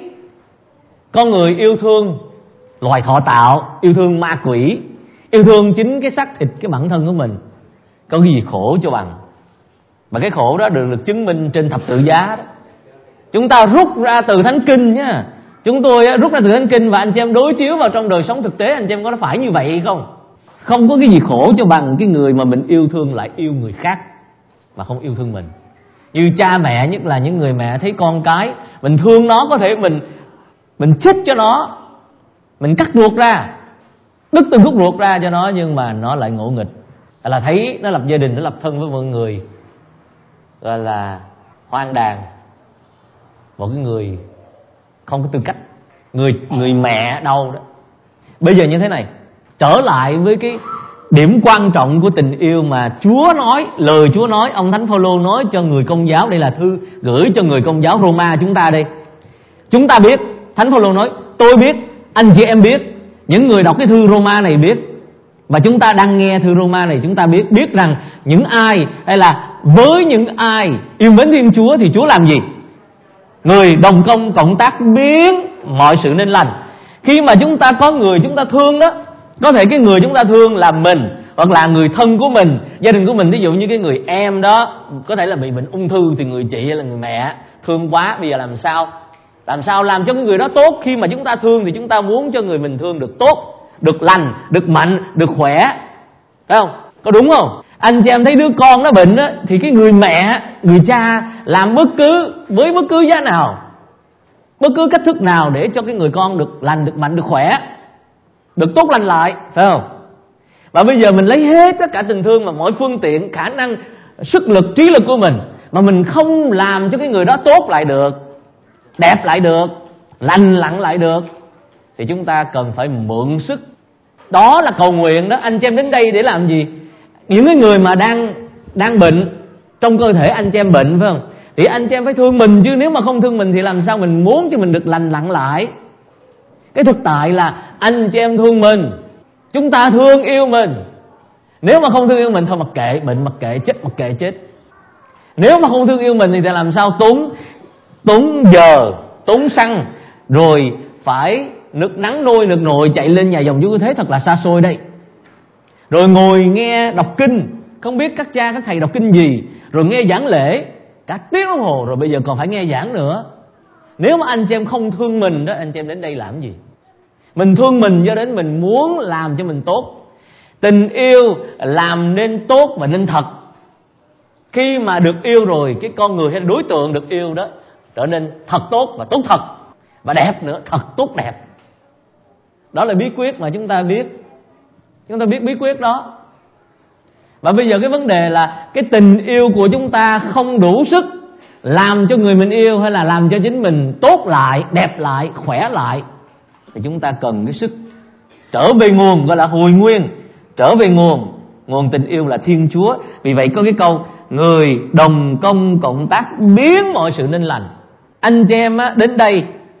con người yêu thương loài thọ tạo, yêu thương ma quỷ, yêu thương chính cái xác thịt, cái bản thân của mình, có cái gì khổ cho bằng. Và cái khổ đó được chứng minh trên thập tự giá đó. Chúng ta rút ra từ Thánh Kinh nhá. Chúng tôi rút ra từ Thánh Kinh và anh chị em đối chiếu vào trong đời sống thực tế, anh chị em có phải như vậy hay không? Không có cái gì khổ cho bằng cái người mà mình yêu thương lại yêu người khác mà không yêu thương mình. Như cha mẹ, nhất là những người mẹ thấy con cái mình thương nó, có thể mình chết cho nó, mình cắt ruột ra, đứt từng khúc ruột ra cho nó, nhưng mà nó lại ngỗ nghịch, là thấy nó lập gia đình, nó lập thân với mọi người, gọi là hoang đàn, một cái người không có tư cách, người mẹ đâu đó. Bây giờ như thế này, trở lại với cái điểm quan trọng của tình yêu mà Chúa nói, lời Chúa nói, ông Thánh Phaolô nói cho người Công giáo. Đây là thư gửi cho người Công giáo Roma chúng ta đây. Chúng ta biết, Thánh Phaolô nói, tôi biết, anh chị em biết, những người đọc cái thư Roma này biết, và chúng ta đang nghe thư Roma này, chúng ta biết rằng những ai, hay là với những ai yêu mến Thiên Chúa thì Chúa làm gì? Người đồng công cộng tác biến mọi sự nên lành. Khi mà chúng ta có người chúng ta thương đó, có thể cái người chúng ta thương là mình, hoặc là người thân của mình, gia đình của mình. Ví dụ như cái người em đó có thể là bị bệnh ung thư, thì người chị hay là người mẹ thương quá. Bây giờ làm sao làm cho cái người đó tốt? Khi mà chúng ta thương thì chúng ta muốn cho người mình thương được tốt, được lành, được mạnh, được khỏe, phải không? Có đúng không? Anh chị em thấy đứa con nó bệnh á, thì cái người mẹ, người cha làm với bất cứ giá nào, bất cứ cách thức nào để cho cái người con được lành, được mạnh, được khỏe, được tốt lành lại, phải không? Và bây giờ mình lấy hết tất cả tình thương và mọi phương tiện, khả năng, sức lực, trí lực của mình, mà mình không làm cho cái người đó tốt lại được, đẹp lại được, lành lặn lại được, thì chúng ta cần phải mượn sức. Đó là cầu nguyện đó. Anh chị em đến đây để làm gì? Những cái người mà đang bệnh, trong cơ thể anh chị em bệnh phải không, thì anh chị em phải thương mình chứ. Nếu mà không thương mình thì làm sao mình muốn cho mình được lành lặn lại? Cái thực tại là anh chị em thương mình, chúng ta thương yêu mình. Nếu mà không thương yêu mình thôi mặc kệ, bệnh mặc kệ, chết mặc kệ chết. Nếu mà không thương yêu mình thì làm sao tốn giờ, tốn xăng, rồi phải nực nắng nôi nực nội chạy lên nhà dòng Chúa Cứu Thế thật là xa xôi đây. Rồi ngồi nghe đọc kinh, không biết các cha các thầy đọc kinh gì, rồi nghe giảng lễ cả tiếng đồng hồ, rồi bây giờ còn phải nghe giảng nữa. Nếu mà anh chị em không thương mình đó, anh chị em đến đây làm gì? Mình thương mình do đến mình muốn làm cho mình tốt. Tình yêu làm nên tốt và nên thật. Khi mà được yêu rồi, cái con người hay đối tượng được yêu đó trở nên thật tốt và tốt thật, và đẹp nữa, thật tốt đẹp. Đó là bí quyết mà chúng ta biết. Chúng ta biết bí quyết đó. Và bây giờ cái vấn đề là cái tình yêu của chúng ta không đủ sức làm cho người mình yêu, hay là làm cho chính mình tốt lại, đẹp lại, khỏe lại, thì chúng ta cần cái sức trở về nguồn, gọi là hồi nguyên. Trở về nguồn tình yêu là Thiên Chúa. Vì vậy có cái câu người đồng công cộng tác biến mọi sự nên lành. Anh chị em đến đây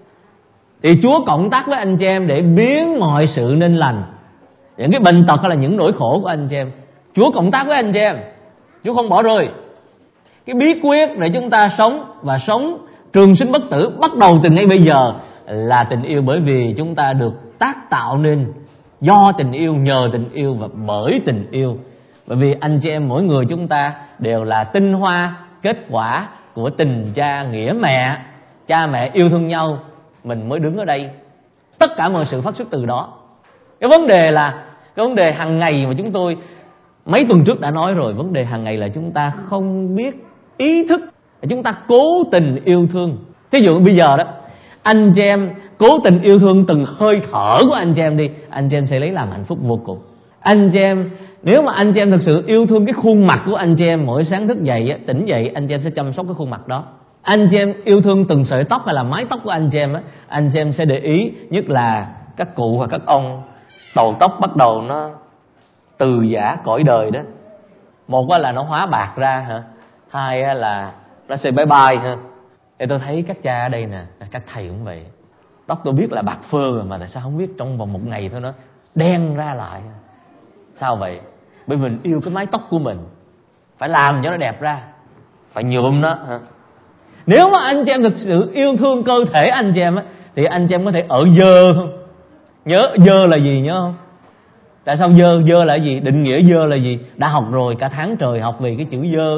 thì Chúa cộng tác với anh chị em để biến mọi sự nên lành. Những cái bệnh tật hay là những nỗi khổ của anh chị em, Chúa cộng tác với anh chị em, Chúa không bỏ rơi. Cái bí quyết để chúng ta sống và sống trường sinh bất tử bắt đầu từ ngay bây giờ là tình yêu. Bởi vì chúng ta được tác tạo nên do tình yêu, nhờ tình yêu và bởi tình yêu. Bởi vì anh chị em mỗi người chúng ta đều là tinh hoa, kết quả của tình cha nghĩa mẹ. Cha mẹ yêu thương nhau, mình mới đứng ở đây. Tất cả mọi sự phát xuất từ đó. Cái vấn đề là cái vấn đề hàng ngày mà chúng tôi mấy tuần trước đã nói rồi. Vấn đề hàng ngày là chúng ta không biết ý thức, chúng ta cố tình yêu thương. Ví dụ bây giờ đó, anh chị em cố tình yêu thương từng hơi thở của anh chị em đi, anh chị em sẽ lấy làm hạnh phúc vô cùng. Anh chị em, nếu mà anh chị em thực sự yêu thương cái khuôn mặt của anh chị em, mỗi sáng thức dậy, tỉnh dậy, anh chị em sẽ chăm sóc cái khuôn mặt đó. Anh chị em yêu thương từng sợi tóc hay là mái tóc của anh chị em á, anh chị em sẽ để ý, nhất là các cụ hoặc các ông, đầu tóc bắt đầu nó từ giã cõi đời đó. Một là nó hóa bạc ra hả, hai là nó say bye bye ha. Thì tôi thấy các cha ở đây nè, các thầy cũng vậy. Tóc tôi biết là bạc phơ rồi, mà tại sao không biết trong vòng một ngày thôi nó đen ra lại? Sao vậy? Bởi vì mình yêu cái mái tóc của mình, phải làm cho nó đẹp ra, phải nhuộm nó hả? Nếu mà anh chị em thực sự yêu thương cơ thể anh chị em á, thì anh chị em có thể ở dơ không? Nhớ dơ là gì nhớ không? Tại sao dơ là gì? Định nghĩa dơ là gì? Đã học rồi, cả tháng trời học về cái chữ dơ.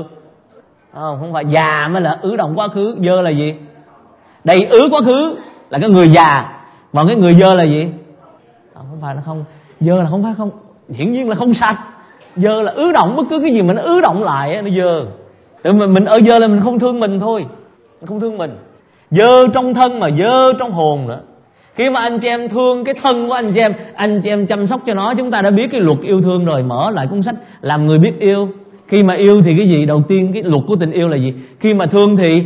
Không phải già mới là ứ động quá khứ. Dơ là gì? Đầy ứ quá khứ là cái người già. Mà cái người dơ là gì? Không phải, nó không. Dơ là không phải không, hiển nhiên là không sạch. Dơ là ứ động, bất cứ cái gì mà nó ứ động lại nó dơ. Tại mình ở dơ là mình không thương mình thôi. Mình không thương mình. Dơ trong thân mà dơ trong hồn nữa. Khi mà anh chị em thương cái thân của anh chị em chăm sóc cho nó. Chúng ta đã biết cái luật yêu thương rồi. Mở lại cuốn sách Làm Người Biết Yêu. Khi mà yêu thì cái gì? Đầu tiên cái luật của tình yêu là gì? Khi mà thương thì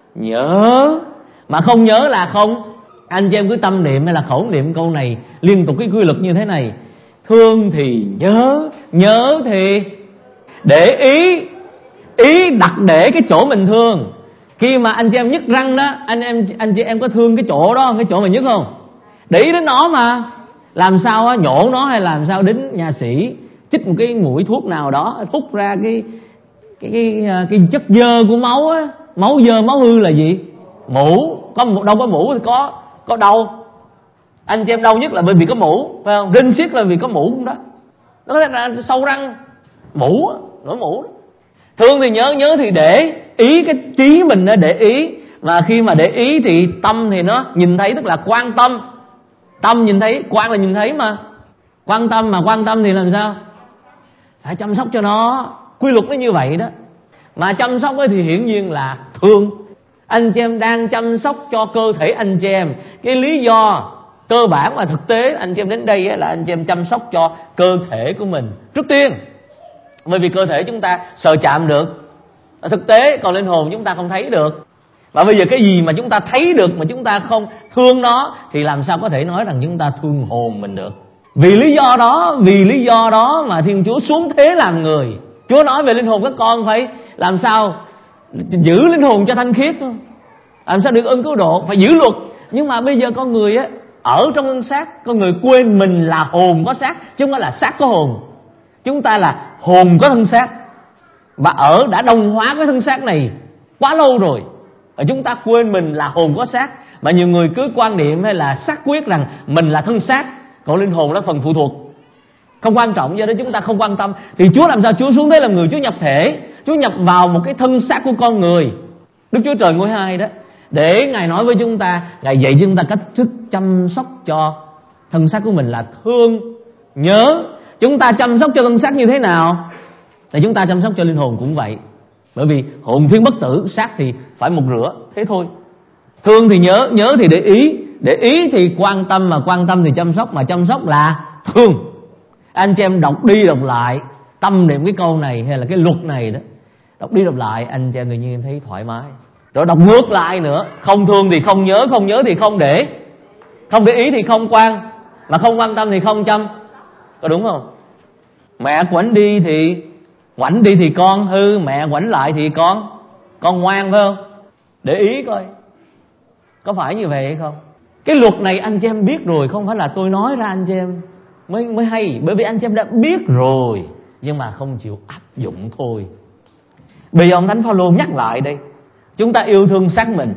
nhớ, mà không nhớ là không. Anh chị em cứ tâm niệm hay là khẩu niệm câu này liên tục, cái quy luật như thế này. Thương thì nhớ, nhớ thì để ý. Ý đặt để cái chỗ mình thương. Khi mà anh chị em nhức răng đó, anh chị em có thương cái chỗ đó, cái chỗ mà nhức không? Để ý đến nó mà. Làm sao á, nhổ nó hay làm sao đến nhà sĩ chích một cái mũi thuốc nào đó, hút ra cái chất dơ của máu á. Máu dơ, máu hư là gì? Mũ. Đâu có mũ thì có đau. Anh chị em đau nhất là bởi vì có mũ, phải không? Rinh siết là vì có mũ cũng đó. Nó có thể là sâu răng. Mũ, nổi mũ đó. Thương thì nhớ thì để ý, cái trí mình nó để ý. Mà khi mà để ý thì tâm thì nó nhìn thấy, tức là quan tâm. Tâm nhìn thấy, quan là nhìn thấy mà. Quan tâm mà quan tâm thì làm sao? Phải chăm sóc cho nó. Quy luật nó như vậy đó. Mà chăm sóc thì hiển nhiên là thương. Anh chị em đang chăm sóc cho cơ thể anh chị em. Cái lý do cơ bản và thực tế anh chị em đến đây là anh chị em chăm sóc cho cơ thể của mình trước tiên. Bởi vì cơ thể chúng ta sờ chạm được, thực tế, còn linh hồn chúng ta không thấy được. Và bây giờ cái gì mà chúng ta thấy được mà chúng ta không thương nó thì làm sao có thể nói rằng chúng ta thương hồn mình được. Vì lý do đó mà Thiên Chúa xuống thế làm người. Chúa nói về linh hồn các con phải làm sao giữ linh hồn cho thanh khiết, làm sao được ơn cứu độ, phải giữ luật. Nhưng mà bây giờ con người á, ở trong thân xác, con người quên mình là hồn có xác, chứ không phải là xác có hồn. Chúng ta là hồn có thân xác, và đã đồng hóa cái thân xác này quá lâu rồi. Và chúng ta quên mình là hồn có xác. Mà nhiều người cứ quan niệm hay là xác quyết rằng mình là thân xác, còn linh hồn là phần phụ thuộc, không quan trọng, do đó chúng ta không quan tâm. Thì Chúa làm sao Chúa xuống thế làm người? Chúa nhập thể, Chúa nhập vào một cái thân xác của con người, Đức Chúa Trời ngôi hai đó, để Ngài nói với chúng ta, Ngài dạy chúng ta cách thức chăm sóc cho thân xác của mình là thương, nhớ. Chúng ta chăm sóc cho thân xác như thế nào thì chúng ta chăm sóc cho linh hồn cũng vậy. Bởi vì hồn thiên bất tử, xác thì phải một rửa, thế thôi. Thương thì nhớ, nhớ thì để ý thì quan tâm, mà quan tâm thì chăm sóc, mà chăm sóc là thương. Anh chị em đọc đi đọc lại, tâm niệm cái câu này hay là cái luật này đó, đọc đi đọc lại, anh chị em tự nhiên thấy thoải mái. Rồi đọc ngược lại nữa, không thương thì không nhớ, không nhớ thì không để ý thì không quan, mà không quan tâm thì không chăm. Có đúng không? Mẹ quảnh đi thì con hư, mẹ quảnh lại thì con ngoan, phải không? Để ý coi có phải như vậy hay không. Cái luật này anh chị em biết rồi, không phải là tôi nói ra anh chị em mới hay, bởi vì anh chị em đã biết rồi nhưng mà không chịu áp dụng thôi. Bây giờ ông Thánh Phaolô nhắc lại đây, chúng ta yêu thương xác mình,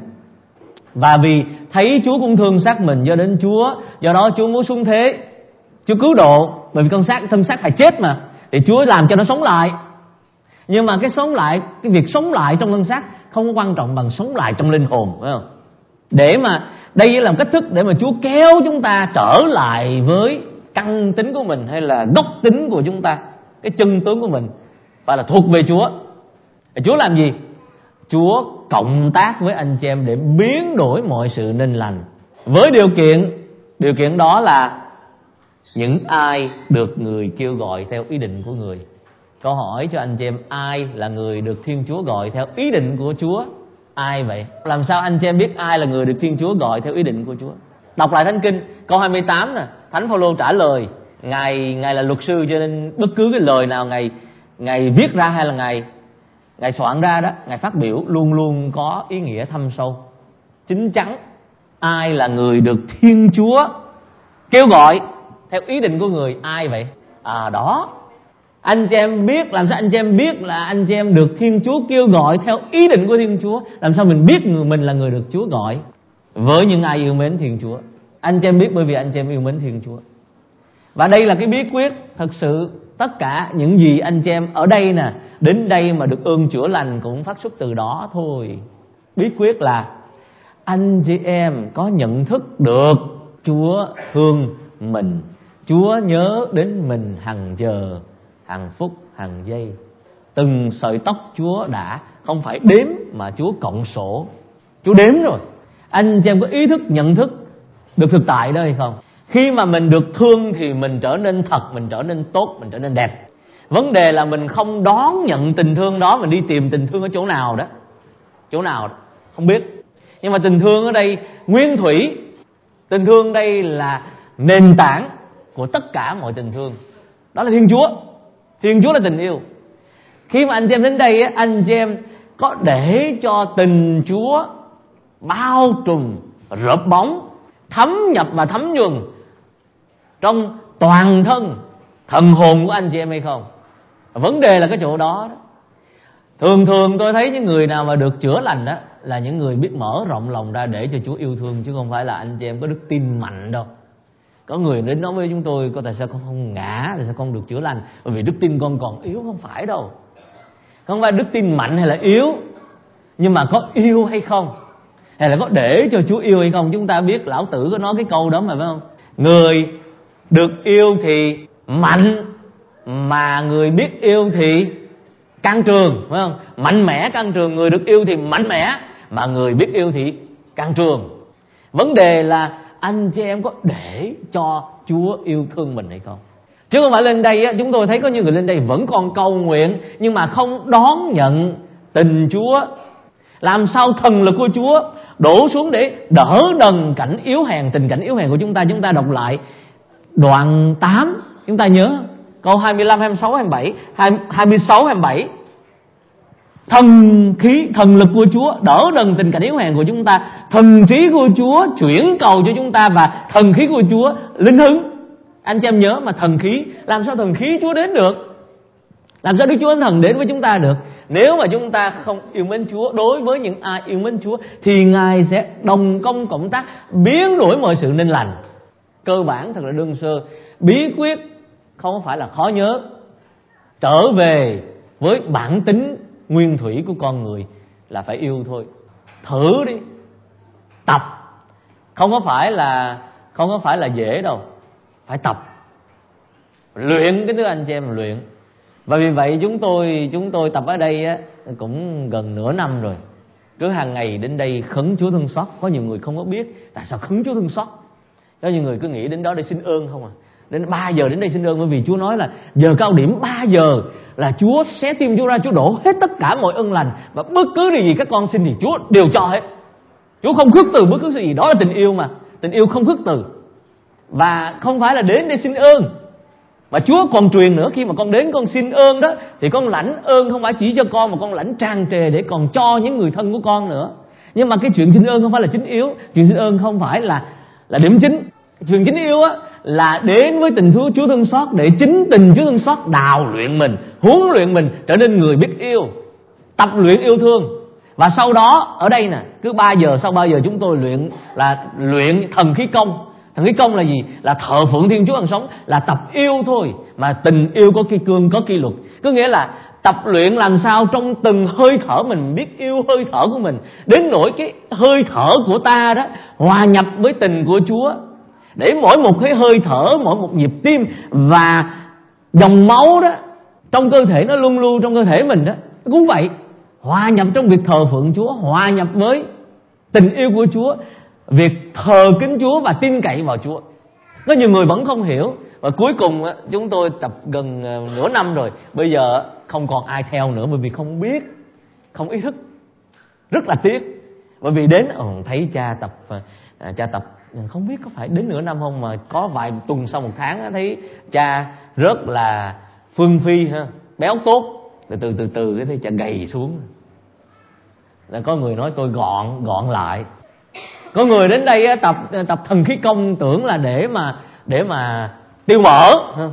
và vì thấy Chúa cũng thương xác mình, do đó Chúa muốn xuống thế, Chúa cứu độ. Bởi vì thân xác phải chết mà, thì Chúa làm cho nó sống lại. Nhưng mà cái việc sống lại trong thân xác không có quan trọng bằng sống lại trong linh hồn, phải không? Để mà đây là một cách thức để mà Chúa kéo chúng ta trở lại với căn tính của mình, hay là gốc tính của chúng ta, cái chân tướng của mình phải là thuộc về Chúa. Chúa làm gì? Chúa cộng tác với anh chị em để biến đổi mọi sự nên lành, với điều kiện đó là những ai được người kêu gọi theo ý định của người. Câu hỏi cho anh chị em, ai là người được Thiên Chúa gọi theo ý định của Chúa? Ai vậy? Làm sao anh chị em biết ai là người được Thiên Chúa gọi theo ý định của Chúa? Đọc lại Thánh Kinh câu 28 nè, Thánh Phaolô trả lời. Ngài là luật sư, cho nên bất cứ cái lời nào Ngài viết ra hay là Ngài soạn ra đó, Ngài phát biểu luôn luôn có ý nghĩa thâm sâu, chín chắn. Ai là người được Thiên Chúa kêu gọi theo ý định của người? Ai vậy? Đó, anh chị em biết. Làm sao anh chị em biết là anh chị em được Thiên Chúa kêu gọi theo ý định của Thiên Chúa? Làm sao mình biết mình là người được Chúa gọi? Với những ai yêu mến Thiên Chúa. Anh chị em biết bởi vì anh chị em yêu mến Thiên Chúa. Và đây là cái bí quyết. Thật sự tất cả những gì anh chị em ở đây nè, đến đây mà được ơn chữa lành cũng phát xuất từ đó thôi. Bí quyết là anh chị em có nhận thức được Chúa thương mình, Chúa nhớ đến mình hàng giờ, hàng phút, hàng giây. Từng sợi tóc Chúa đã không phải đếm mà Chúa cộng sổ, Chúa đếm rồi. Anh chị em có ý thức, nhận thức được thực tại đó hay không? Khi mà mình được thương thì mình trở nên thật, mình trở nên tốt, mình trở nên đẹp. Vấn đề là mình không đón nhận tình thương đó, mình đi tìm tình thương ở chỗ nào đó, không biết. Nhưng mà tình thương ở đây nguyên thủy, tình thương đây là nền tảng của tất cả mọi tình thương. Đó là Thiên Chúa. Thiên Chúa là tình yêu. Khi mà anh chị em đến đây, anh chị em có để cho tình Chúa bao trùm, rợp bóng, thấm nhập và thấm nhuần trong toàn thân, thần hồn của anh chị em hay không? Vấn đề là cái chỗ đó. Thường tôi thấy những người nào mà được chữa lành đó là những người biết mở rộng lòng ra để cho Chúa yêu thương, chứ không phải là anh chị em có đức tin mạnh đâu. Có người đến nói với chúng tôi, có tại sao con không ngã, tại sao con được chữa lành? Bởi vì đức tin con còn yếu. Không phải đâu. Không phải đức tin mạnh hay là yếu, nhưng mà có yêu hay không, hay là có để cho Chúa yêu hay không. Chúng ta biết Lão Tử có nói cái câu đó mà, phải không? Người được yêu thì mạnh, mà người biết yêu thì can trường, phải không? Mạnh mẽ can trường. Người được yêu thì mạnh mẽ, mà người biết yêu thì can trường. Vấn đề là anh chị em có để cho Chúa yêu thương mình hay không? Chứ không phải lên đây á, chúng tôi thấy có nhiều người lên đây vẫn còn cầu nguyện nhưng mà không đón nhận tình Chúa. Làm sao thần lực của Chúa đổ xuống để đỡ đần cảnh yếu hèn, tình cảnh yếu hèn của chúng ta. Chúng ta đọc lại đoạn 8, chúng ta nhớ câu 25, 26, 27, 26, 27. Thần lực của Chúa đỡ đần tình cảnh yếu hèn của chúng ta, thần trí của Chúa chuyển cầu cho chúng ta, và thần khí của Chúa linh hứng. Anh chị em nhớ mà thần khí, làm sao thần khí Chúa đến được? Làm sao Đức Chúa Thánh Thần đến với chúng ta được? Nếu mà chúng ta không yêu mến Chúa, đối với những ai yêu mến Chúa thì Ngài sẽ đồng công cộng tác biến đổi mọi sự nên lành. Cơ bản thật là đơn sơ, bí quyết không phải là khó nhớ. Trở về với bản tính nguyên thủy của con người là phải yêu thôi. Thử đi, tập. Không có phải là dễ đâu, phải tập, luyện cái thứ anh chị em, luyện. Và vì vậy chúng tôi tập ở đây á, cũng gần nửa năm rồi. Cứ hàng ngày đến đây khấn Chúa thương xót. Có nhiều người không có biết tại sao khấn Chúa thương xót. Có nhiều người cứ nghĩ đến đó để xin ơn không à. Đến 3 giờ đến đây xin ơn, bởi vì Chúa nói là giờ cao điểm 3 giờ là Chúa xé tim Chúa ra, Chúa đổ hết tất cả mọi ơn lành, và bất cứ điều gì các con xin thì Chúa đều cho hết. Chúa không khước từ bất cứ sự gì. Đó là tình yêu mà. Tình yêu không khước từ. Và không phải là đến để xin ơn, mà Chúa còn truyền nữa. Khi mà con đến con xin ơn đó, thì con lãnh ơn không phải chỉ cho con, mà con lãnh tràn trề để còn cho những người thân của con nữa. Nhưng mà cái chuyện xin ơn không phải là chính yếu. Chuyện xin ơn không phải là điểm chính. Chuyện chính yếu á là đến với tình Chúa thương xót, để chính tình Chúa thương xót đào luyện mình, huấn luyện mình trở nên người biết yêu, tập luyện yêu thương. Và sau đó ở đây nè, cứ 3 giờ, sau 3 giờ chúng tôi luyện thần khí công. Thần khí công là gì? Là thờ phượng Thiên Chúa hàng sống, là tập yêu thôi. Mà tình yêu có kỳ cương, có kỷ luật. Có nghĩa là tập luyện làm sao trong từng hơi thở mình biết yêu hơi thở của mình, đến nỗi cái hơi thở của ta đó hòa nhập với tình của Chúa, để mỗi một cái hơi thở, mỗi một nhịp tim và dòng máu đó trong cơ thể nó luân lưu trong cơ thể mình đó cũng vậy, hòa nhập trong việc thờ phượng Chúa, hòa nhập với tình yêu của Chúa, việc thờ kính Chúa và tin cậy vào Chúa. Có nhiều người vẫn không hiểu. Và cuối cùng chúng tôi tập gần nửa năm rồi, bây giờ không còn ai theo nữa, bởi vì không biết, không ý thức. Rất là tiếc. Bởi vì đến thấy cha tập không biết có phải đến nửa năm không, mà có vài tuần sau 1 tháng thấy cha rất là phương phi ha, béo tốt. Từ từ thấy cha gầy xuống. Là có người nói tôi gọn lại. Có người đến đây tập thần khí công tưởng là để mà tiêu mỡ.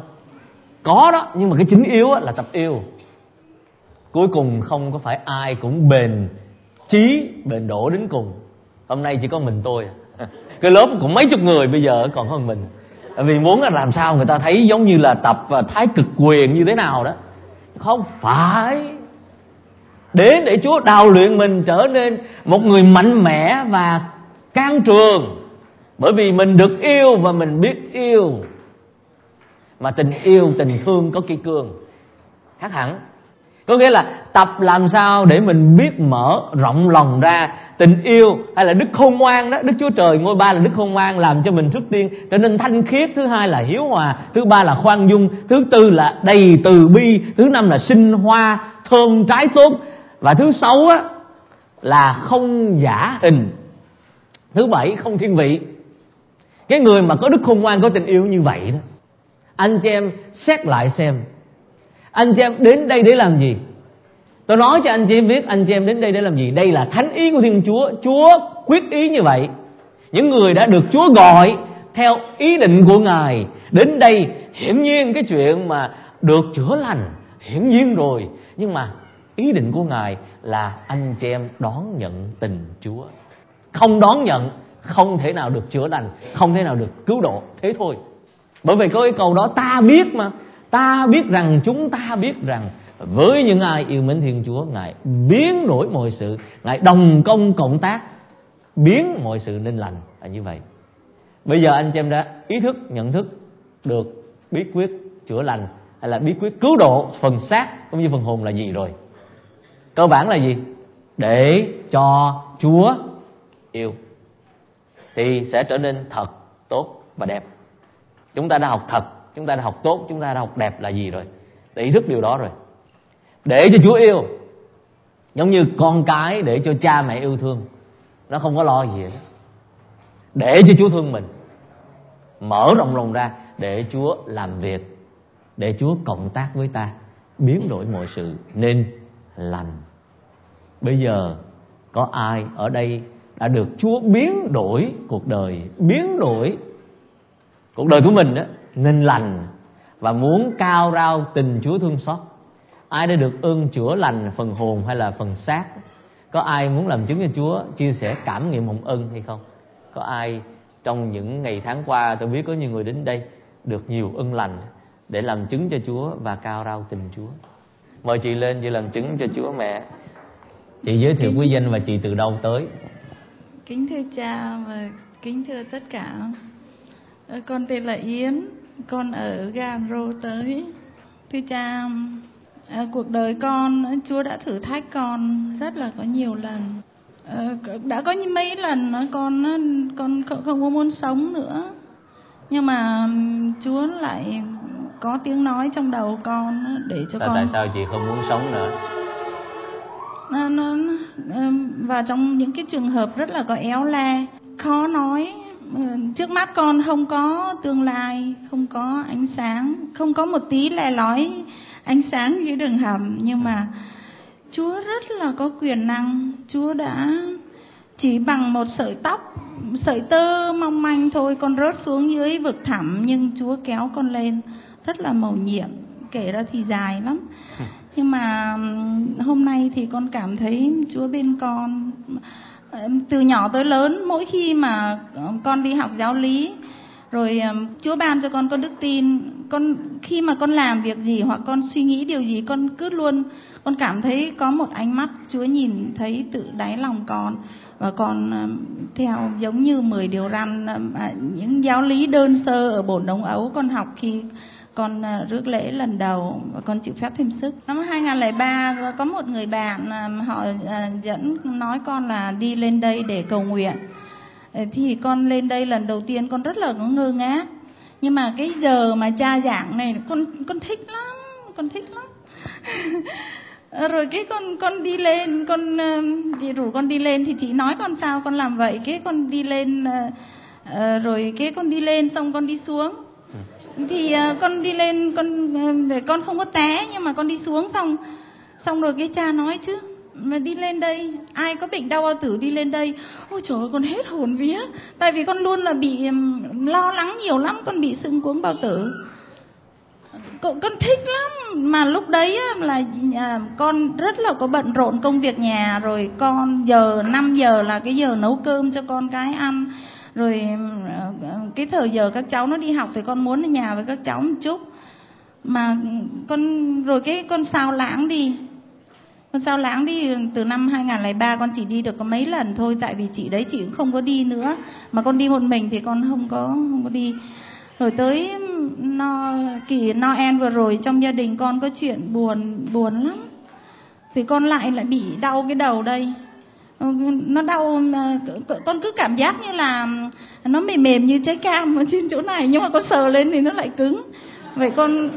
Có đó, nhưng mà cái chính yếu là tập yêu. Cuối cùng không có phải ai cũng bền chí, bền đổ đến cùng. Hôm nay chỉ có mình tôi. Cái lớp cũng mấy chục người, bây giờ còn hơn mình. Vì muốn là làm sao người ta thấy giống như là tập thái cực quyền như thế nào đó. Không phải. Đến để Chúa đào luyện mình trở nên một người mạnh mẽ và can trường. Bởi vì mình được yêu và mình biết yêu. Mà tình yêu, tình thương có kỳ cương, khác hẳn. Có nghĩa là tập làm sao để mình biết mở rộng lòng ra. Tình yêu hay là đức khôn ngoan đó, Đức Chúa Trời ngôi ba là đức khôn ngoan, làm cho mình trước tiên trở nên thanh khiết. Thứ hai là hiếu hòa. Thứ ba là khoan dung. Thứ tư là đầy từ bi. Thứ năm là sinh hoa thơm trái tốt. Và thứ sáu á là không giả hình. Thứ bảy không thiên vị. Cái người mà có đức khôn ngoan, có tình yêu như vậy đó, anh chị em xét lại xem, anh chị em đến đây để làm gì? Tôi nói cho anh chị em biết, anh chị em đến đây để làm gì? Đây là thánh ý của Thiên Chúa. Chúa quyết ý như vậy. Những người đã được Chúa gọi theo ý định của Ngài đến đây, hiển nhiên cái chuyện mà được chữa lành hiển nhiên rồi, nhưng mà ý định của Ngài là anh chị em đón nhận tình Chúa. Không đón nhận không thể nào được chữa lành, không thể nào được cứu độ. Thế thôi. Bởi vì có cái câu đó, ta biết mà, ta biết rằng, chúng ta biết rằng với những ai yêu mến Thiên Chúa, Ngài biến đổi mọi sự, Ngài đồng công cộng tác biến mọi sự nên lành, là như vậy. Bây giờ anh chị em đã ý thức, nhận thức được bí quyết chữa lành hay là bí quyết cứu độ phần xác cũng như phần hồn là gì rồi. Cơ bản là gì? Để cho Chúa yêu thì sẽ trở nên thật, tốt và đẹp. Chúng ta đã học thật, chúng ta đã học tốt, chúng ta đã học đẹp là gì rồi? Để ý thức điều đó rồi. Để cho Chúa yêu Giống như con cái để cho cha mẹ yêu thương, nó không có lo gì hết. Để cho Chúa thương mình, mở rộng lòng ra để Chúa làm việc, để Chúa cộng tác với ta, biến đổi mọi sự nên lành. Bây giờ có ai ở đây đã được Chúa biến đổi cuộc đời, biến đổi cuộc đời của mình đó, nên lành, và muốn cao rao tình Chúa thương xót? Ai đã được ơn chữa lành phần hồn hay là phần xác? Có ai muốn làm chứng cho Chúa, chia sẻ cảm nghiệm hồng ân hay không? Có ai trong những ngày tháng qua, tôi biết có nhiều người đến đây được nhiều ân lành để làm chứng cho Chúa và cao rao tình Chúa. Mời chị lên, chị làm chứng cho Chúa mẹ. Chị giới thiệu quý danh và chị từ đâu tới? Kính thưa cha và kính thưa tất cả, con tên là Yến, con ở Gan Rô tới. Thưa cha, cuộc đời con, Chúa đã thử thách con rất là có nhiều lần. Đã có mấy lần con không có muốn sống nữa, nhưng mà Chúa lại có tiếng nói trong đầu con để cho con. Tại sao chị không muốn sống nữa? Và trong những cái trường hợp rất là có éo le, khó nói. Trước mắt con không có tương lai, không có ánh sáng, không có một tí lè lói ánh sáng dưới đường hầm. Nhưng mà Chúa rất là có quyền năng. Chúa đã chỉ bằng một sợi tóc, sợi tơ mong manh thôi, con rớt xuống dưới vực thẳm, nhưng Chúa kéo con lên. Rất là mầu nhiệm, kể ra thì dài lắm. Nhưng mà hôm nay thì con cảm thấy Chúa bên con. Từ nhỏ tới lớn, mỗi khi mà con đi học giáo lý, rồi Chúa ban cho con đức tin. Khi mà con làm việc gì hoặc con suy nghĩ điều gì, con cứ luôn, con cảm thấy có một ánh mắt Chúa nhìn thấy từ đáy lòng con. Và con theo giống như 10 điều răn, những giáo lý đơn sơ ở bổn Đông Ấu con học khi con rước lễ lần đầu, và con chịu phép thêm sức. Năm 2003 có một người bạn họ dẫn nói con là đi lên đây để cầu nguyện. Thì con lên đây lần đầu tiên con rất là ngơ ngác. Nhưng mà cái giờ mà cha giảng này con thích lắm, con thích lắm. Rồi cái con đi lên, chị rủ con đi lên thì chị nói con sao con làm vậy. Cái con đi lên, rồi cái con đi lên xong con đi xuống. Thì con đi lên để con không có té, nhưng mà con đi xuống xong rồi cái cha nói chứ mà đi lên đây ai có bệnh đau bao tử đi lên đây. Ôi trời ơi, con hết hồn vía, tại vì con luôn là bị lo lắng nhiều lắm, con bị sưng cuống bao tử. Con thích lắm. Mà lúc đấy là con rất là có bận rộn công việc nhà, rồi con 5 giờ là cái giờ nấu cơm cho con cái ăn. Rồi cái thời giờ các cháu nó đi học thì con muốn ở nhà với các cháu một chút. Mà con sao lãng đi. Con sao lãng đi từ năm 2003 con chỉ đi được có mấy lần thôi, tại vì chị đấy chị cũng không có đi nữa. Mà con đi một mình thì con không có đi. Rồi tới kỳ Noel vừa rồi trong gia đình con có chuyện buồn lắm. Thì con lại bị đau cái đầu đây. Nó đau, con cứ cảm giác như là nó mềm như trái cam ở trên chỗ này, nhưng mà con sờ lên thì nó lại cứng. Vậy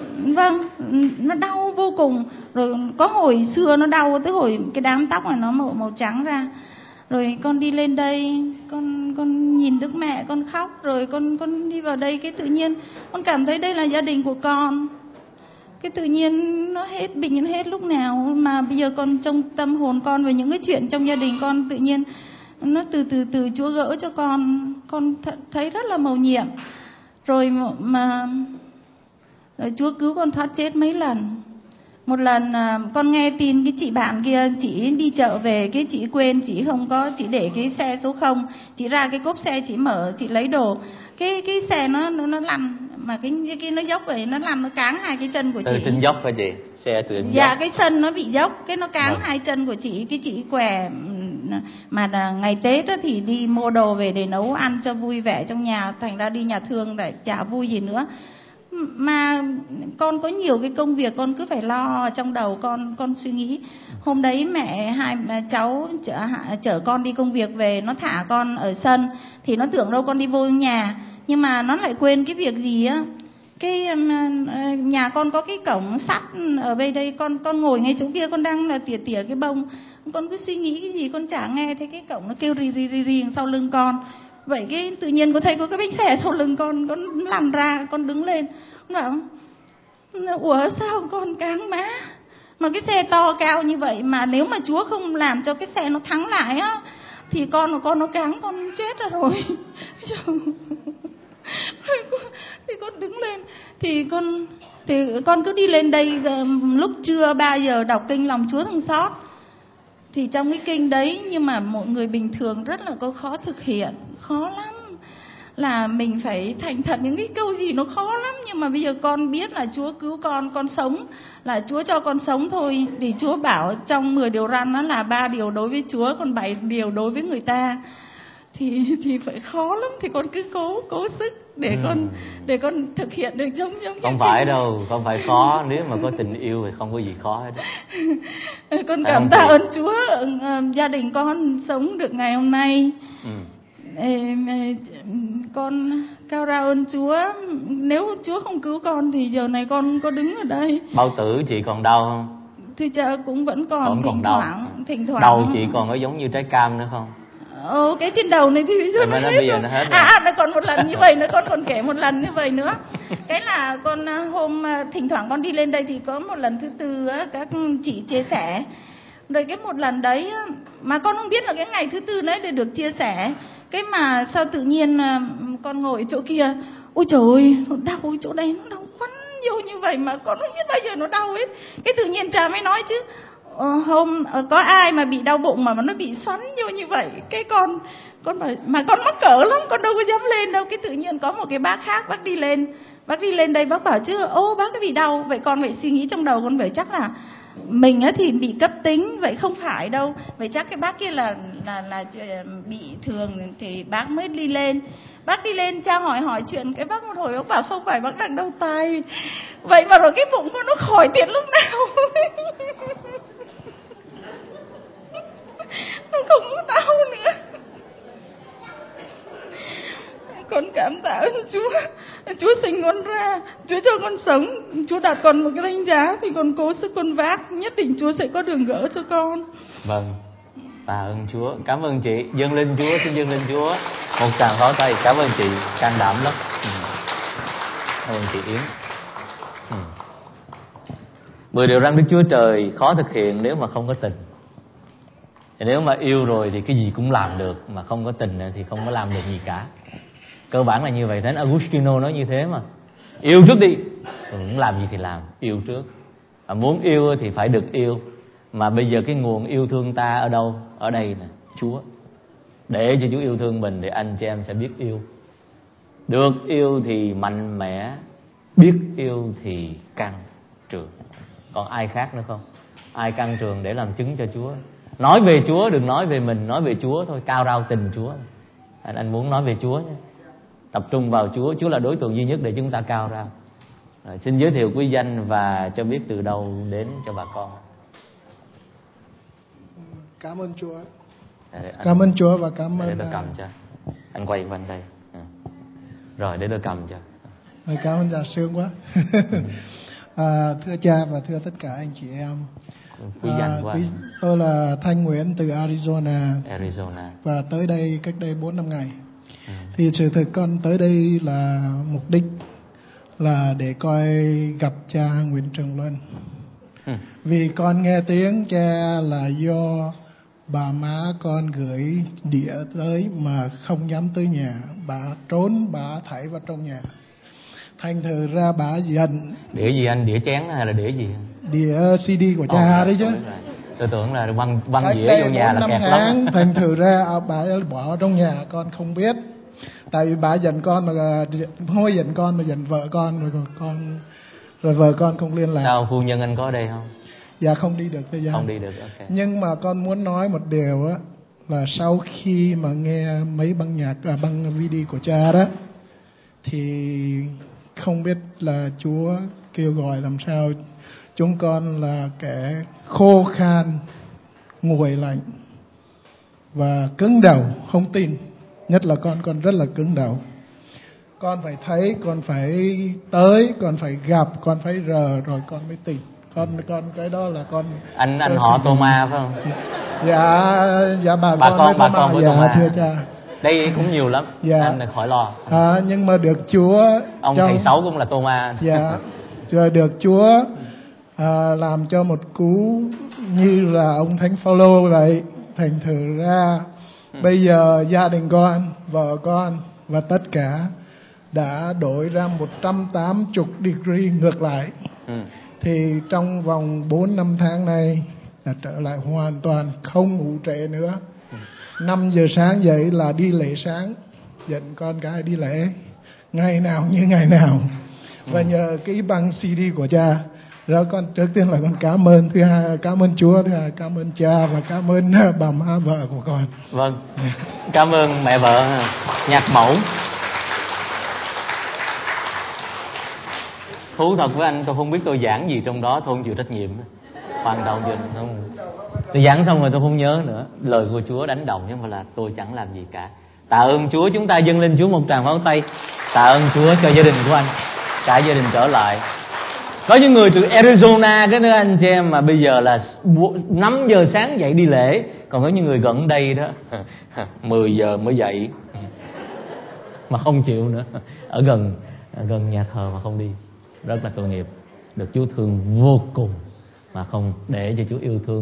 nó đau vô cùng. Rồi có hồi xưa nó đau tới hồi cái đám tóc này nó màu trắng ra. Rồi con đi lên đây, con nhìn Đức Mẹ con khóc. Rồi con đi vào đây, cái tự nhiên con cảm thấy đây là gia đình của con. Cái tự nhiên nó hết bệnh, nó hết lúc nào. Mà bây giờ con trong tâm hồn con về những cái chuyện trong gia đình con, tự nhiên nó từ Chúa gỡ cho con thấy rất là mầu nhiệm. Rồi Chúa cứu con thoát chết mấy lần. Một lần con nghe tin cái chị bạn kia, chị đi chợ về, cái chị quên, chị để cái xe số 0, chị ra cái cốp xe, chị mở, chị lấy đồ, cái xe nó lăn, mà cái nó dốc vậy, nó lăn, nó cáng hai cái chân của chị. Từ trên dốc hả chị? Xe từ trên dốc. Dạ, cái sân nó bị dốc, cái nó cáng hai chân của chị, cái chị què. Mà ngày Tết á, thì đi mua đồ về để nấu ăn cho vui vẻ trong nhà, thành ra đi nhà thương để chả vui gì nữa. Mà con có nhiều cái công việc con cứ phải lo ở trong đầu con suy nghĩ. Hôm đấy hai cháu chở con đi công việc về, nó thả con ở sân thì nó tưởng đâu con đi vô nhà, nhưng mà nó lại quên cái việc gì á. Cái nhà con có cái cổng sắt ở bên đây, con ngồi ngay chỗ kia, con đang là tỉa cái bông con cứ suy nghĩ cái gì con chả nghe thấy cái cổng nó kêu rì rì rì rì sau lưng con. Vậy cái tự nhiên con thấy có cái bánh xe sau lưng con lăn ra, con đứng lên, con bảo ủa sao con cáng má, mà cái xe to cao như vậy mà nếu mà Chúa không làm cho cái xe nó thắng lại á thì con nó cáng con chết rồi. Thì con đứng lên thì con cứ đi lên đây lúc trưa 3 giờ đọc kinh lòng Chúa thương xót. Thì trong cái kinh đấy, nhưng mà mọi người bình thường rất là có khó thực hiện, khó lắm, là mình phải thành thật, những cái câu gì nó khó lắm. Nhưng mà bây giờ con biết là Chúa cứu con sống, là Chúa cho con sống thôi. Thì Chúa bảo trong 10 điều răn nó là 3 điều đối với Chúa, còn 7 điều đối với người ta. Thì phải khó lắm, thì con cứ cố sức để con thực hiện được giống không phải đâu, không phải khó, nếu mà có tình yêu thì không có gì khó hết. Con cảm tạ ơn Chúa, gia đình con sống được ngày hôm nay. Con cao ra ơn Chúa. Nếu Chúa không cứu con thì giờ này con có đứng ở đây. Bao tử chị còn đau không? Thì cha cũng vẫn còn thỉnh thoảng. Đầu chị còn có giống như trái cam nữa không? Cái trên đầu này thì bây giờ nó hết rồi. Nó còn một lần như vậy nữa, con còn kể một lần như vậy nữa. Cái là con hôm thỉnh thoảng con đi lên đây thì có một lần thứ tư á, các chị chia sẻ. Rồi cái một lần đấy mà con không biết là cái ngày thứ tư đấy để được chia sẻ. Cái mà sao tự nhiên con ngồi chỗ kia, ôi trời ơi, nó đau chỗ đây, nó đau quấn vô như vậy mà con không biết bao giờ nó đau hết. Cái tự nhiên cha mới nói chứ, hôm có ai mà bị đau bụng mà nó bị xoắn vô như vậy. Cái con bảo, mà con mắc cỡ lắm, con đâu có dám lên đâu. Cái tự nhiên có một cái bác khác, bác đi lên đây, bác bảo chứ bác cái bị đau. Vậy con phải suy nghĩ trong đầu, con phải chắc là mình á thì bị cấp tính, vậy không phải đâu. Vậy chắc cái bác kia là bị thường thì bác mới đi lên. Bác đi lên cha hỏi chuyện cái bác một hồi, bác bảo không phải, bác đang đau tai. Vậy mà rồi cái bụng con nó khỏi tiền lúc nào. Nó không có đau nữa. Con cảm tạ ơn Chúa. Chúa sinh con ra, Chúa cho con sống, Chúa đặt con một cái đánh giá thì con cố sức con vác, nhất định Chúa sẽ có đường gỡ cho con. Vâng, tạ ơn Chúa. Cảm ơn chị. Dâng lên Chúa, xin dâng lên Chúa một tràng pháo tay. Cảm ơn chị, can đảm lắm. Cảm ơn chị Yến. 10 điều răn Đức Chúa Trời khó thực hiện nếu mà không có tình. Nếu mà yêu rồi thì cái gì cũng làm được, mà không có tình thì không có làm được gì cả. Cơ bản là như vậy. Thánh Agustino nói như thế mà. Yêu trước đi, muốn làm gì thì làm, yêu trước. Và muốn yêu thì phải được yêu. Mà bây giờ cái nguồn yêu thương ta ở đâu? Ở đây nè, Chúa. Để cho Chúa yêu thương mình thì anh chị em sẽ biết yêu. Được yêu thì mạnh mẽ, biết yêu thì căng trường. Còn ai khác nữa không? Ai căng trường để làm chứng cho Chúa? Nói về Chúa, đừng nói về mình, nói về Chúa thôi. Cao rao tình Chúa. Anh muốn nói về Chúa nhé. Tập trung vào Chúa. Chúa là đối tượng duy nhất để chúng ta cao rao. Xin giới thiệu quý danh và cho biết từ đâu đến cho bà con. Cảm ơn Chúa. Cảm ơn Chúa và cảm ơn. Để tôi cầm cho. Anh quay quanh đây. Rồi để tôi cầm cho. Cảm ơn Dạ Sương quá. Thưa cha và thưa tất cả anh chị em. Quý danh của anh. Tôi là Thanh Nguyễn từ Arizona. Và tới đây cách đây 4-5 ngày. Thì sự thực con tới đây là mục đích là để coi gặp cha Nguyễn Trường Luân. Vì con nghe tiếng cha là do bà má con gửi đĩa tới mà không dám tới nhà. Bà trốn, bà thảy vào trong nhà. Thành thử ra bà giận. Đĩa gì anh? Đĩa chén hay là đĩa gì? Đĩa CD của cha đấy chứ. Tôi tưởng là băng dĩa vô nhà là kẹt lắm. Thành thử ra bà bỏ trong nhà, con không biết. Tại vì bà giận con mà hôi giận con mà giận vợ con rồi vợ con không liên lạc. Sao phu nhân anh có ở đây không? Dạ không đi được bây giờ. Không đi được, ok. Nhưng mà con muốn nói một điều á, là sau khi mà nghe mấy băng video của cha đó thì không biết là Chúa kêu gọi làm sao chúng con là kẻ khô khan, nguội lạnh và cứng đầu, không tin. Nhất là con rất là cứng đầu. Con phải thấy, con phải tới, con phải gặp, con phải rờ rồi con mới tin. Con cái đó là con. Anh họ Thomas phải không? Dạ bà Bà con con với dạ con ma. thưa cha. Đây cũng nhiều lắm. Dạ. Anh khỏi lo. Nhưng mà được Chúa Ông thầy Sáu cũng là tô ma. Dạ. Rồi được Chúa làm cho một cú như là ông Thánh Phaolô vậy. Thành thử ra bây giờ gia đình con, vợ con và tất cả đã đổi ra 180 degree ngược lại. Thì trong vòng 4-5 tháng này là trở lại hoàn toàn không ngủ trễ nữa. 5 giờ sáng dậy là đi lễ sáng, dẫn con cái đi lễ ngày nào như ngày nào. Và nhờ cái băng CD của cha, rồi con trước tiên là con cảm ơn, thứ hai cảm ơn Chúa, thứ hai cảm ơn cha và cảm ơn bà má vợ của con. Vâng, cảm ơn mẹ vợ nhạc mẫu. Thú thật với anh, tôi không biết tôi giảng gì trong đó, tôi không chịu trách nhiệm. Hoàn toàn không. Tôi giảng xong rồi tôi không nhớ nữa. Lời của Chúa đánh động chứ không phải là tôi chẳng làm gì cả. Tạ ơn Chúa, chúng ta dâng lên Chúa một tràng pháo tay. Tạ ơn Chúa cho gia đình của anh, cả gia đình trở lại. Có những người từ Arizona cái nữa anh chị em, mà bây giờ là 5 giờ sáng dậy đi lễ. Còn có những người gần đây đó 10 giờ mới dậy mà không chịu nữa, ở gần nhà thờ mà không đi. Rất là tội nghiệp. Được Chúa thương vô cùng mà không để cho Chúa yêu thương.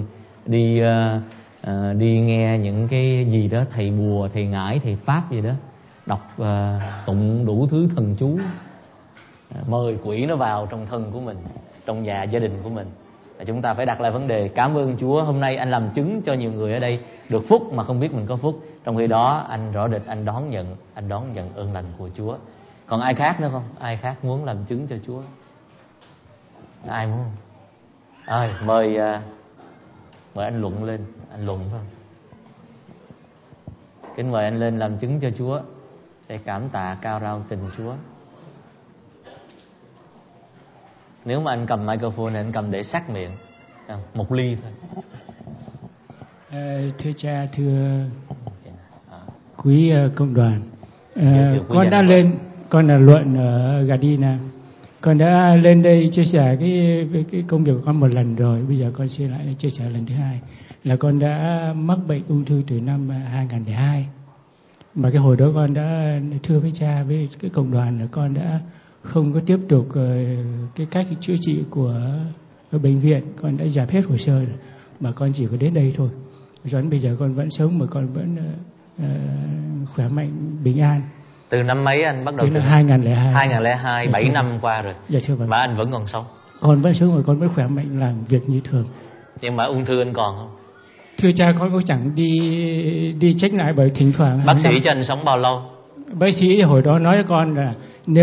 Đi nghe những cái gì đó thầy bùa, thầy ngải, thầy pháp gì đó, đọc tụng đủ thứ thần chú, mời quỷ nó vào trong thân của mình, trong nhà gia đình của mình. Và chúng ta phải đặt lại vấn đề cảm ơn Chúa. Hôm nay anh làm chứng cho nhiều người ở đây được phúc mà không biết mình có phúc. Trong khi đó anh rõ rệt anh đón nhận ơn lành của Chúa. Còn ai khác nữa không? Ai khác muốn làm chứng cho Chúa? Ai muốn? Mời anh Luận lên. Anh Luận phải không? Kính mời anh lên làm chứng cho Chúa, để cảm tạ cao rao tình Chúa. Nếu mà anh cầm microphone này, anh cầm để sát miệng, một ly thôi. Thưa cha, thưa quý cộng đoàn, con đã lên, con là Luận ở Gardena. Con đã lên đây chia sẻ cái công việc của con một lần rồi. Bây giờ con xin lại chia sẻ lần thứ hai. Là con đã mắc bệnh ung thư từ năm 2002. Mà cái hồi đó con đã thưa với cha, với cái cộng đoàn là con đã không có tiếp tục cái cách chữa trị của bệnh viện. Con đã dẹp hết hồ sơ rồi, mà con chỉ có đến đây thôi. Cho đến bây giờ con vẫn sống, mà con vẫn khỏe mạnh, bình an. Từ năm mấy anh bắt đầu? Từ năm 2002. 2002, 7 năm qua rồi. Dạ thưa vâng. Mà anh vẫn còn sống? Con vẫn sống, rồi con vẫn khỏe mạnh, làm việc như thường. Nhưng mà ung thư anh còn không? Thưa cha, con cũng chẳng đi check lại, bởi thỉnh thoảng. Bác sĩ cho anh sống bao lâu? Bác sĩ hồi đó nói cho con là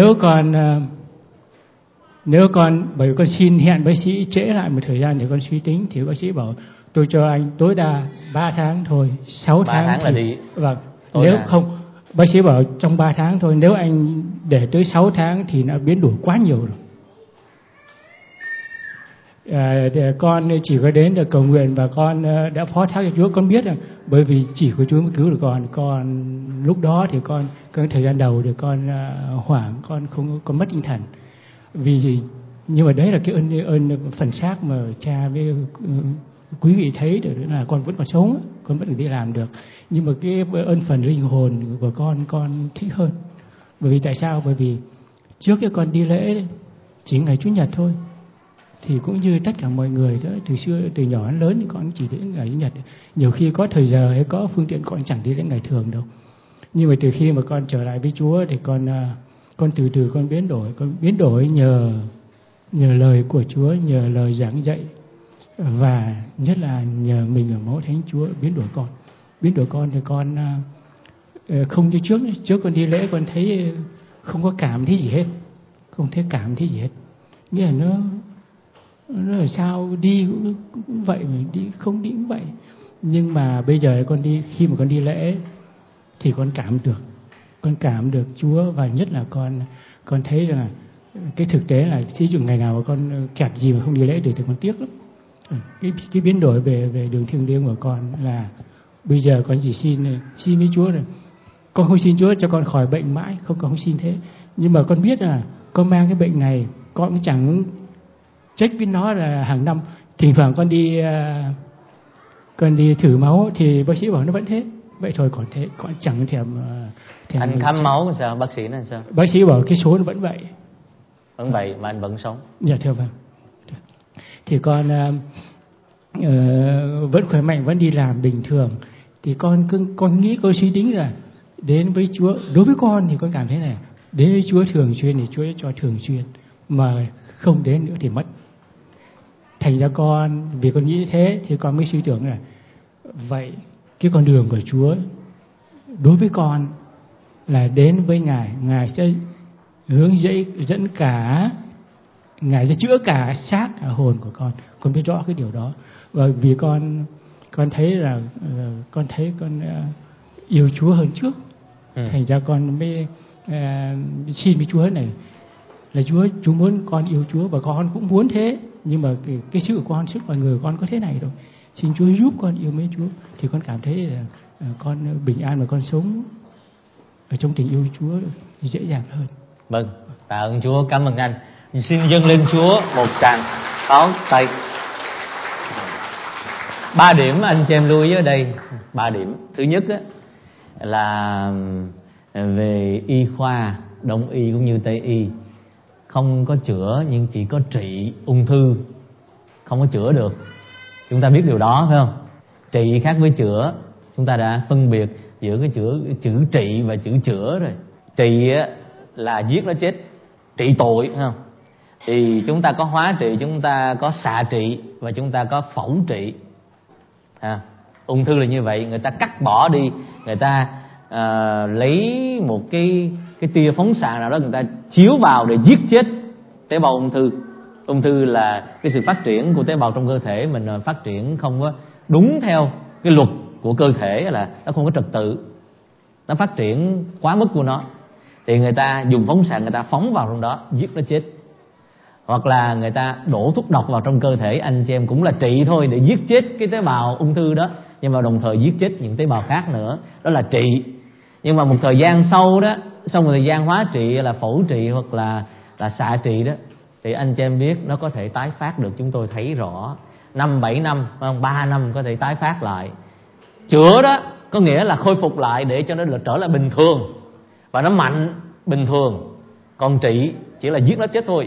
nếu con bởi vì con xin hẹn bác sĩ trễ lại một thời gian để con suy tính, thì bác sĩ bảo tôi cho anh tối đa 3 tháng thôi, 6 tháng. 3 tháng thì, là đi. Vâng. Nếu không, bác sĩ bảo trong 3 tháng thôi, nếu anh để tới 6 tháng thì nó biến đổi quá nhiều rồi. Con chỉ có đến được cầu nguyện, và con đã phó thác cho Chúa. Con biết là bởi vì chỉ có Chúa mới cứu được con lúc đó thì con thời gian đầu thì con hoảng, con không có mất tinh thần. Nhưng mà đấy là cái ơn phần xác mà cha với quý vị thấy được, là con vẫn còn sống, con vẫn được đi làm được. Nhưng mà cái ơn phần linh hồn của con thích hơn. Bởi vì tại sao? Bởi vì trước cái con đi lễ chỉ ngày Chủ nhật thôi, thì cũng như tất cả mọi người đó, từ nhỏ đến lớn thì con chỉ đến ngày Chủ nhật. Nhiều khi có thời giờ hay có phương tiện con chẳng đi đến ngày thường đâu. Nhưng mà từ khi mà con trở lại với Chúa thì con từ từ con biến đổi nhờ lời của Chúa, nhờ lời giảng dạy, và nhất là nhờ mình ở máu Thánh Chúa biến đổi con thì con không như trước con đi lễ con thấy không có cảm thấy gì hết, nghĩa là nó là sao, đi cũng vậy mà đi không đi cũng vậy. Nhưng mà bây giờ khi mà con đi lễ thì con cảm được Chúa, và nhất là con thấy là cái thực tế là thí dụ ngày nào mà con kẹt gì mà không đi lễ được thì con tiếc lắm. Cái biến đổi về đường thiêng liêng của con là bây giờ con chỉ xin với Chúa rồi. Con không xin Chúa cho con khỏi bệnh mãi, không xin thế. Nhưng mà con biết là con mang cái bệnh này, con cũng chẳng trách với nó là hàng năm. Thỉnh thoảng con đi Còn đi thử máu thì bác sĩ bảo nó vẫn thế. Vậy thôi còn thế, còn chẳng thèm Anh khám máu sao? Bác sĩ nói sao? Bác sĩ bảo cái số nó vẫn vậy. Vẫn vậy mà anh vẫn sống. Dạ thưa vâng. Thì con vẫn khỏe mạnh, vẫn đi làm bình thường. Thì con suy tính là đến với Chúa, đối với con thì con cảm thấy này, đến với Chúa thường xuyên thì Chúa cho thường xuyên, mà không đến nữa thì mất. Thành ra con, vì con nghĩ thế thì con mới suy tưởng là vậy cái con đường của Chúa đối với con là đến với Ngài sẽ hướng dẫn cả, Ngài sẽ chữa cả xác cả hồn của con biết rõ cái điều đó. Và vì con thấy là con yêu Chúa hơn trước, thành ra con mới xin với Chúa này là Chúa muốn con yêu Chúa và con cũng muốn thế, nhưng mà cái sự của con, sức mọi người con có thế này rồi, xin Chúa giúp con yêu mến Chúa, thì con cảm thấy là con bình an và con sống ở trong tình yêu Chúa dễ dàng hơn. Vâng, tạ ơn Chúa, cảm ơn anh. Xin dâng lên Chúa một tràng pháo tay. 3 điểm anh cho em lưu ý ở đây. 3 điểm. Thứ nhất á, là về y khoa, Đông y cũng như Tây y, không có chữa nhưng chỉ có trị ung thư, không có chữa được. Chúng ta biết điều đó phải không? Trị khác với chữa. Chúng ta đã phân biệt giữa cái chữ trị và chữ chữa rồi. Trị á, là giết nó chết, trị tội phải không? Thì chúng ta có hóa trị, chúng ta có xạ trị và chúng ta có phẫu trị. Ung thư là như vậy, người ta cắt bỏ đi, người ta lấy một cái tia phóng xạ nào đó, người ta chiếu vào để giết chết tế bào ung thư. Ung thư là cái sự phát triển của tế bào trong cơ thể mình phát triển không có đúng theo cái luật của cơ thể, là nó không có trật tự, nó phát triển quá mức của nó, thì người ta dùng phóng xạ, người ta phóng vào trong đó giết nó chết. Hoặc là người ta đổ thuốc độc vào trong cơ thể, anh chị em cũng là trị thôi, để giết chết cái tế bào ung thư đó, nhưng mà đồng thời giết chết những tế bào khác nữa, đó là trị. Nhưng mà một thời gian sau đó, sau một thời gian hóa trị là phẫu trị hoặc là xạ trị đó, thì anh chị em biết nó có thể tái phát được. Chúng tôi thấy rõ 5-7 năm, 3 năm có thể tái phát lại. Chữa đó có nghĩa là khôi phục lại để cho nó trở lại bình thường và nó mạnh bình thường. Còn trị chỉ là giết nó chết thôi.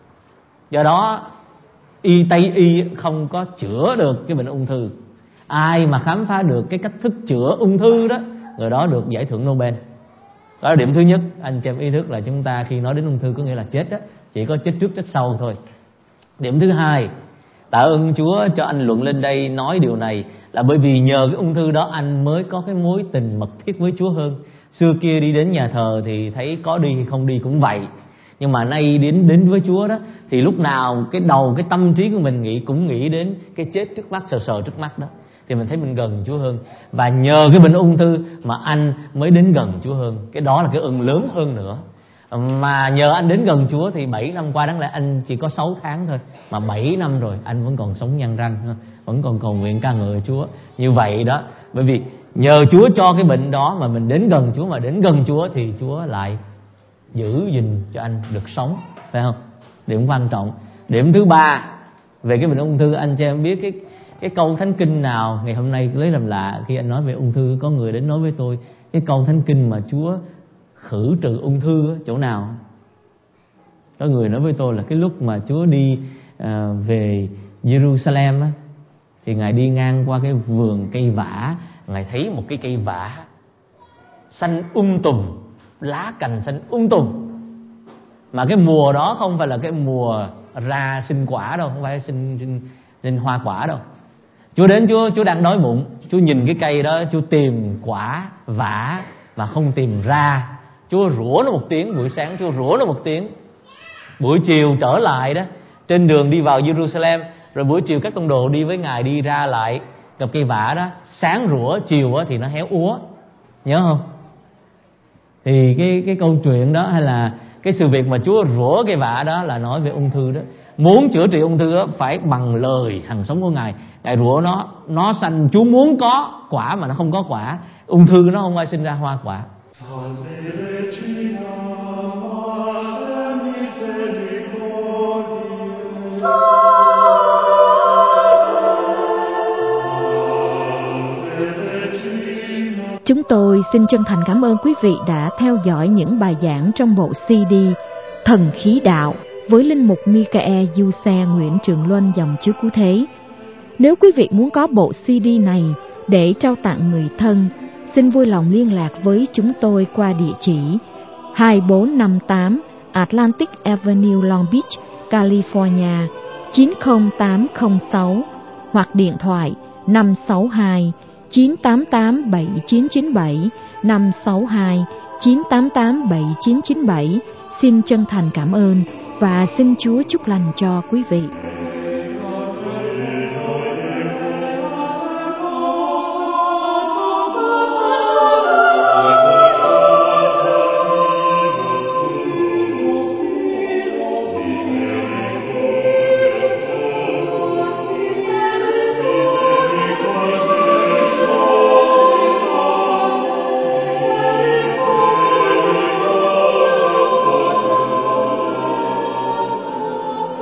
Do đó Tây y không có chữa được cái bệnh ung thư. Ai mà khám phá được cái cách thức chữa ung thư đó, người đó được giải thưởng Nobel. Đó là điểm thứ nhất. Anh chị em ý thức là chúng ta khi nói đến ung thư có nghĩa là chết đó, chỉ có chết trước chết sau thôi. Điểm thứ hai, tạ ơn Chúa cho anh Luận lên đây nói điều này, là bởi vì nhờ cái ung thư đó anh mới có cái mối tình mật thiết với Chúa hơn. Xưa kia đi đến nhà thờ thì thấy có đi hay không đi cũng vậy, nhưng mà nay đến với Chúa đó, thì lúc nào cái tâm trí của mình cũng nghĩ đến cái chết trước mắt, sờ trước mắt đó, thì mình thấy mình gần Chúa hơn. Và nhờ cái bệnh ung thư mà anh mới đến gần Chúa hơn. Cái đó là cái ơn lớn hơn nữa. Mà nhờ anh đến gần Chúa thì 7 năm qua, đáng lẽ anh chỉ có 6 tháng thôi, mà 7 năm rồi anh vẫn còn sống nhăn răng, vẫn còn cầu nguyện ca ngợi Chúa như vậy đó. Bởi vì nhờ Chúa cho cái bệnh đó mà mình đến gần Chúa, mà đến gần Chúa thì Chúa lại giữ gìn cho anh được sống, phải không? Điểm quan trọng. Điểm thứ ba về cái bệnh ung thư, anh cho em biết cái câu thánh kinh nào ngày hôm nay lấy làm lạ. Khi anh nói về ung thư, có người đến nói với tôi cái câu thánh kinh mà Chúa khử trừ ung thư ở chỗ nào. Có người nói với tôi là cái lúc mà Chúa đi về Jerusalem á, thì Ngài đi ngang qua cái vườn cây vả, Ngài thấy một cái cây vả xanh tùm, lá cành xanh tùm. Mà cái mùa đó không phải là cái mùa ra sinh quả đâu, không phải sinh hoa quả đâu. Chúa đến, Chúa đang đói bụng, Chúa nhìn cái cây đó, Chúa tìm quả vả mà không tìm ra. Chúa rủa nó một tiếng, buổi sáng Chúa rủa nó một tiếng. Buổi chiều trở lại đó, trên đường đi vào Jerusalem, rồi buổi chiều các tông đồ đi với Ngài đi ra lại gặp cây vả đó, sáng rủa, chiều thì nó héo úa. Nhớ không? Thì cái câu chuyện đó, hay là cái sự việc mà Chúa rủa cây vả đó là nói về ung thư đó. Muốn chữa trị ung thư đó, phải bằng lời hằng sống của Ngài. Ngài rủa nó xanh, Chúa muốn có quả mà nó không có quả. Ung thư nó không ai sinh ra hoa quả. Chúng tôi xin chân thành cảm ơn quý vị đã theo dõi những bài giảng trong bộ CD Thần Khí Đạo với Linh mục Michael Giuse Nguyễn Trường Luân dòng Chúa Cứu Thế. Nếu quý vị muốn có bộ CD này để trao tặng người thân, xin vui lòng liên lạc với chúng tôi qua địa chỉ 2458 Atlantic Avenue, Long Beach, California 90806 hoặc điện thoại 562 988 7997 562 988 7997. Xin chân thành cảm ơn và xin Chúa chúc lành cho quý vị.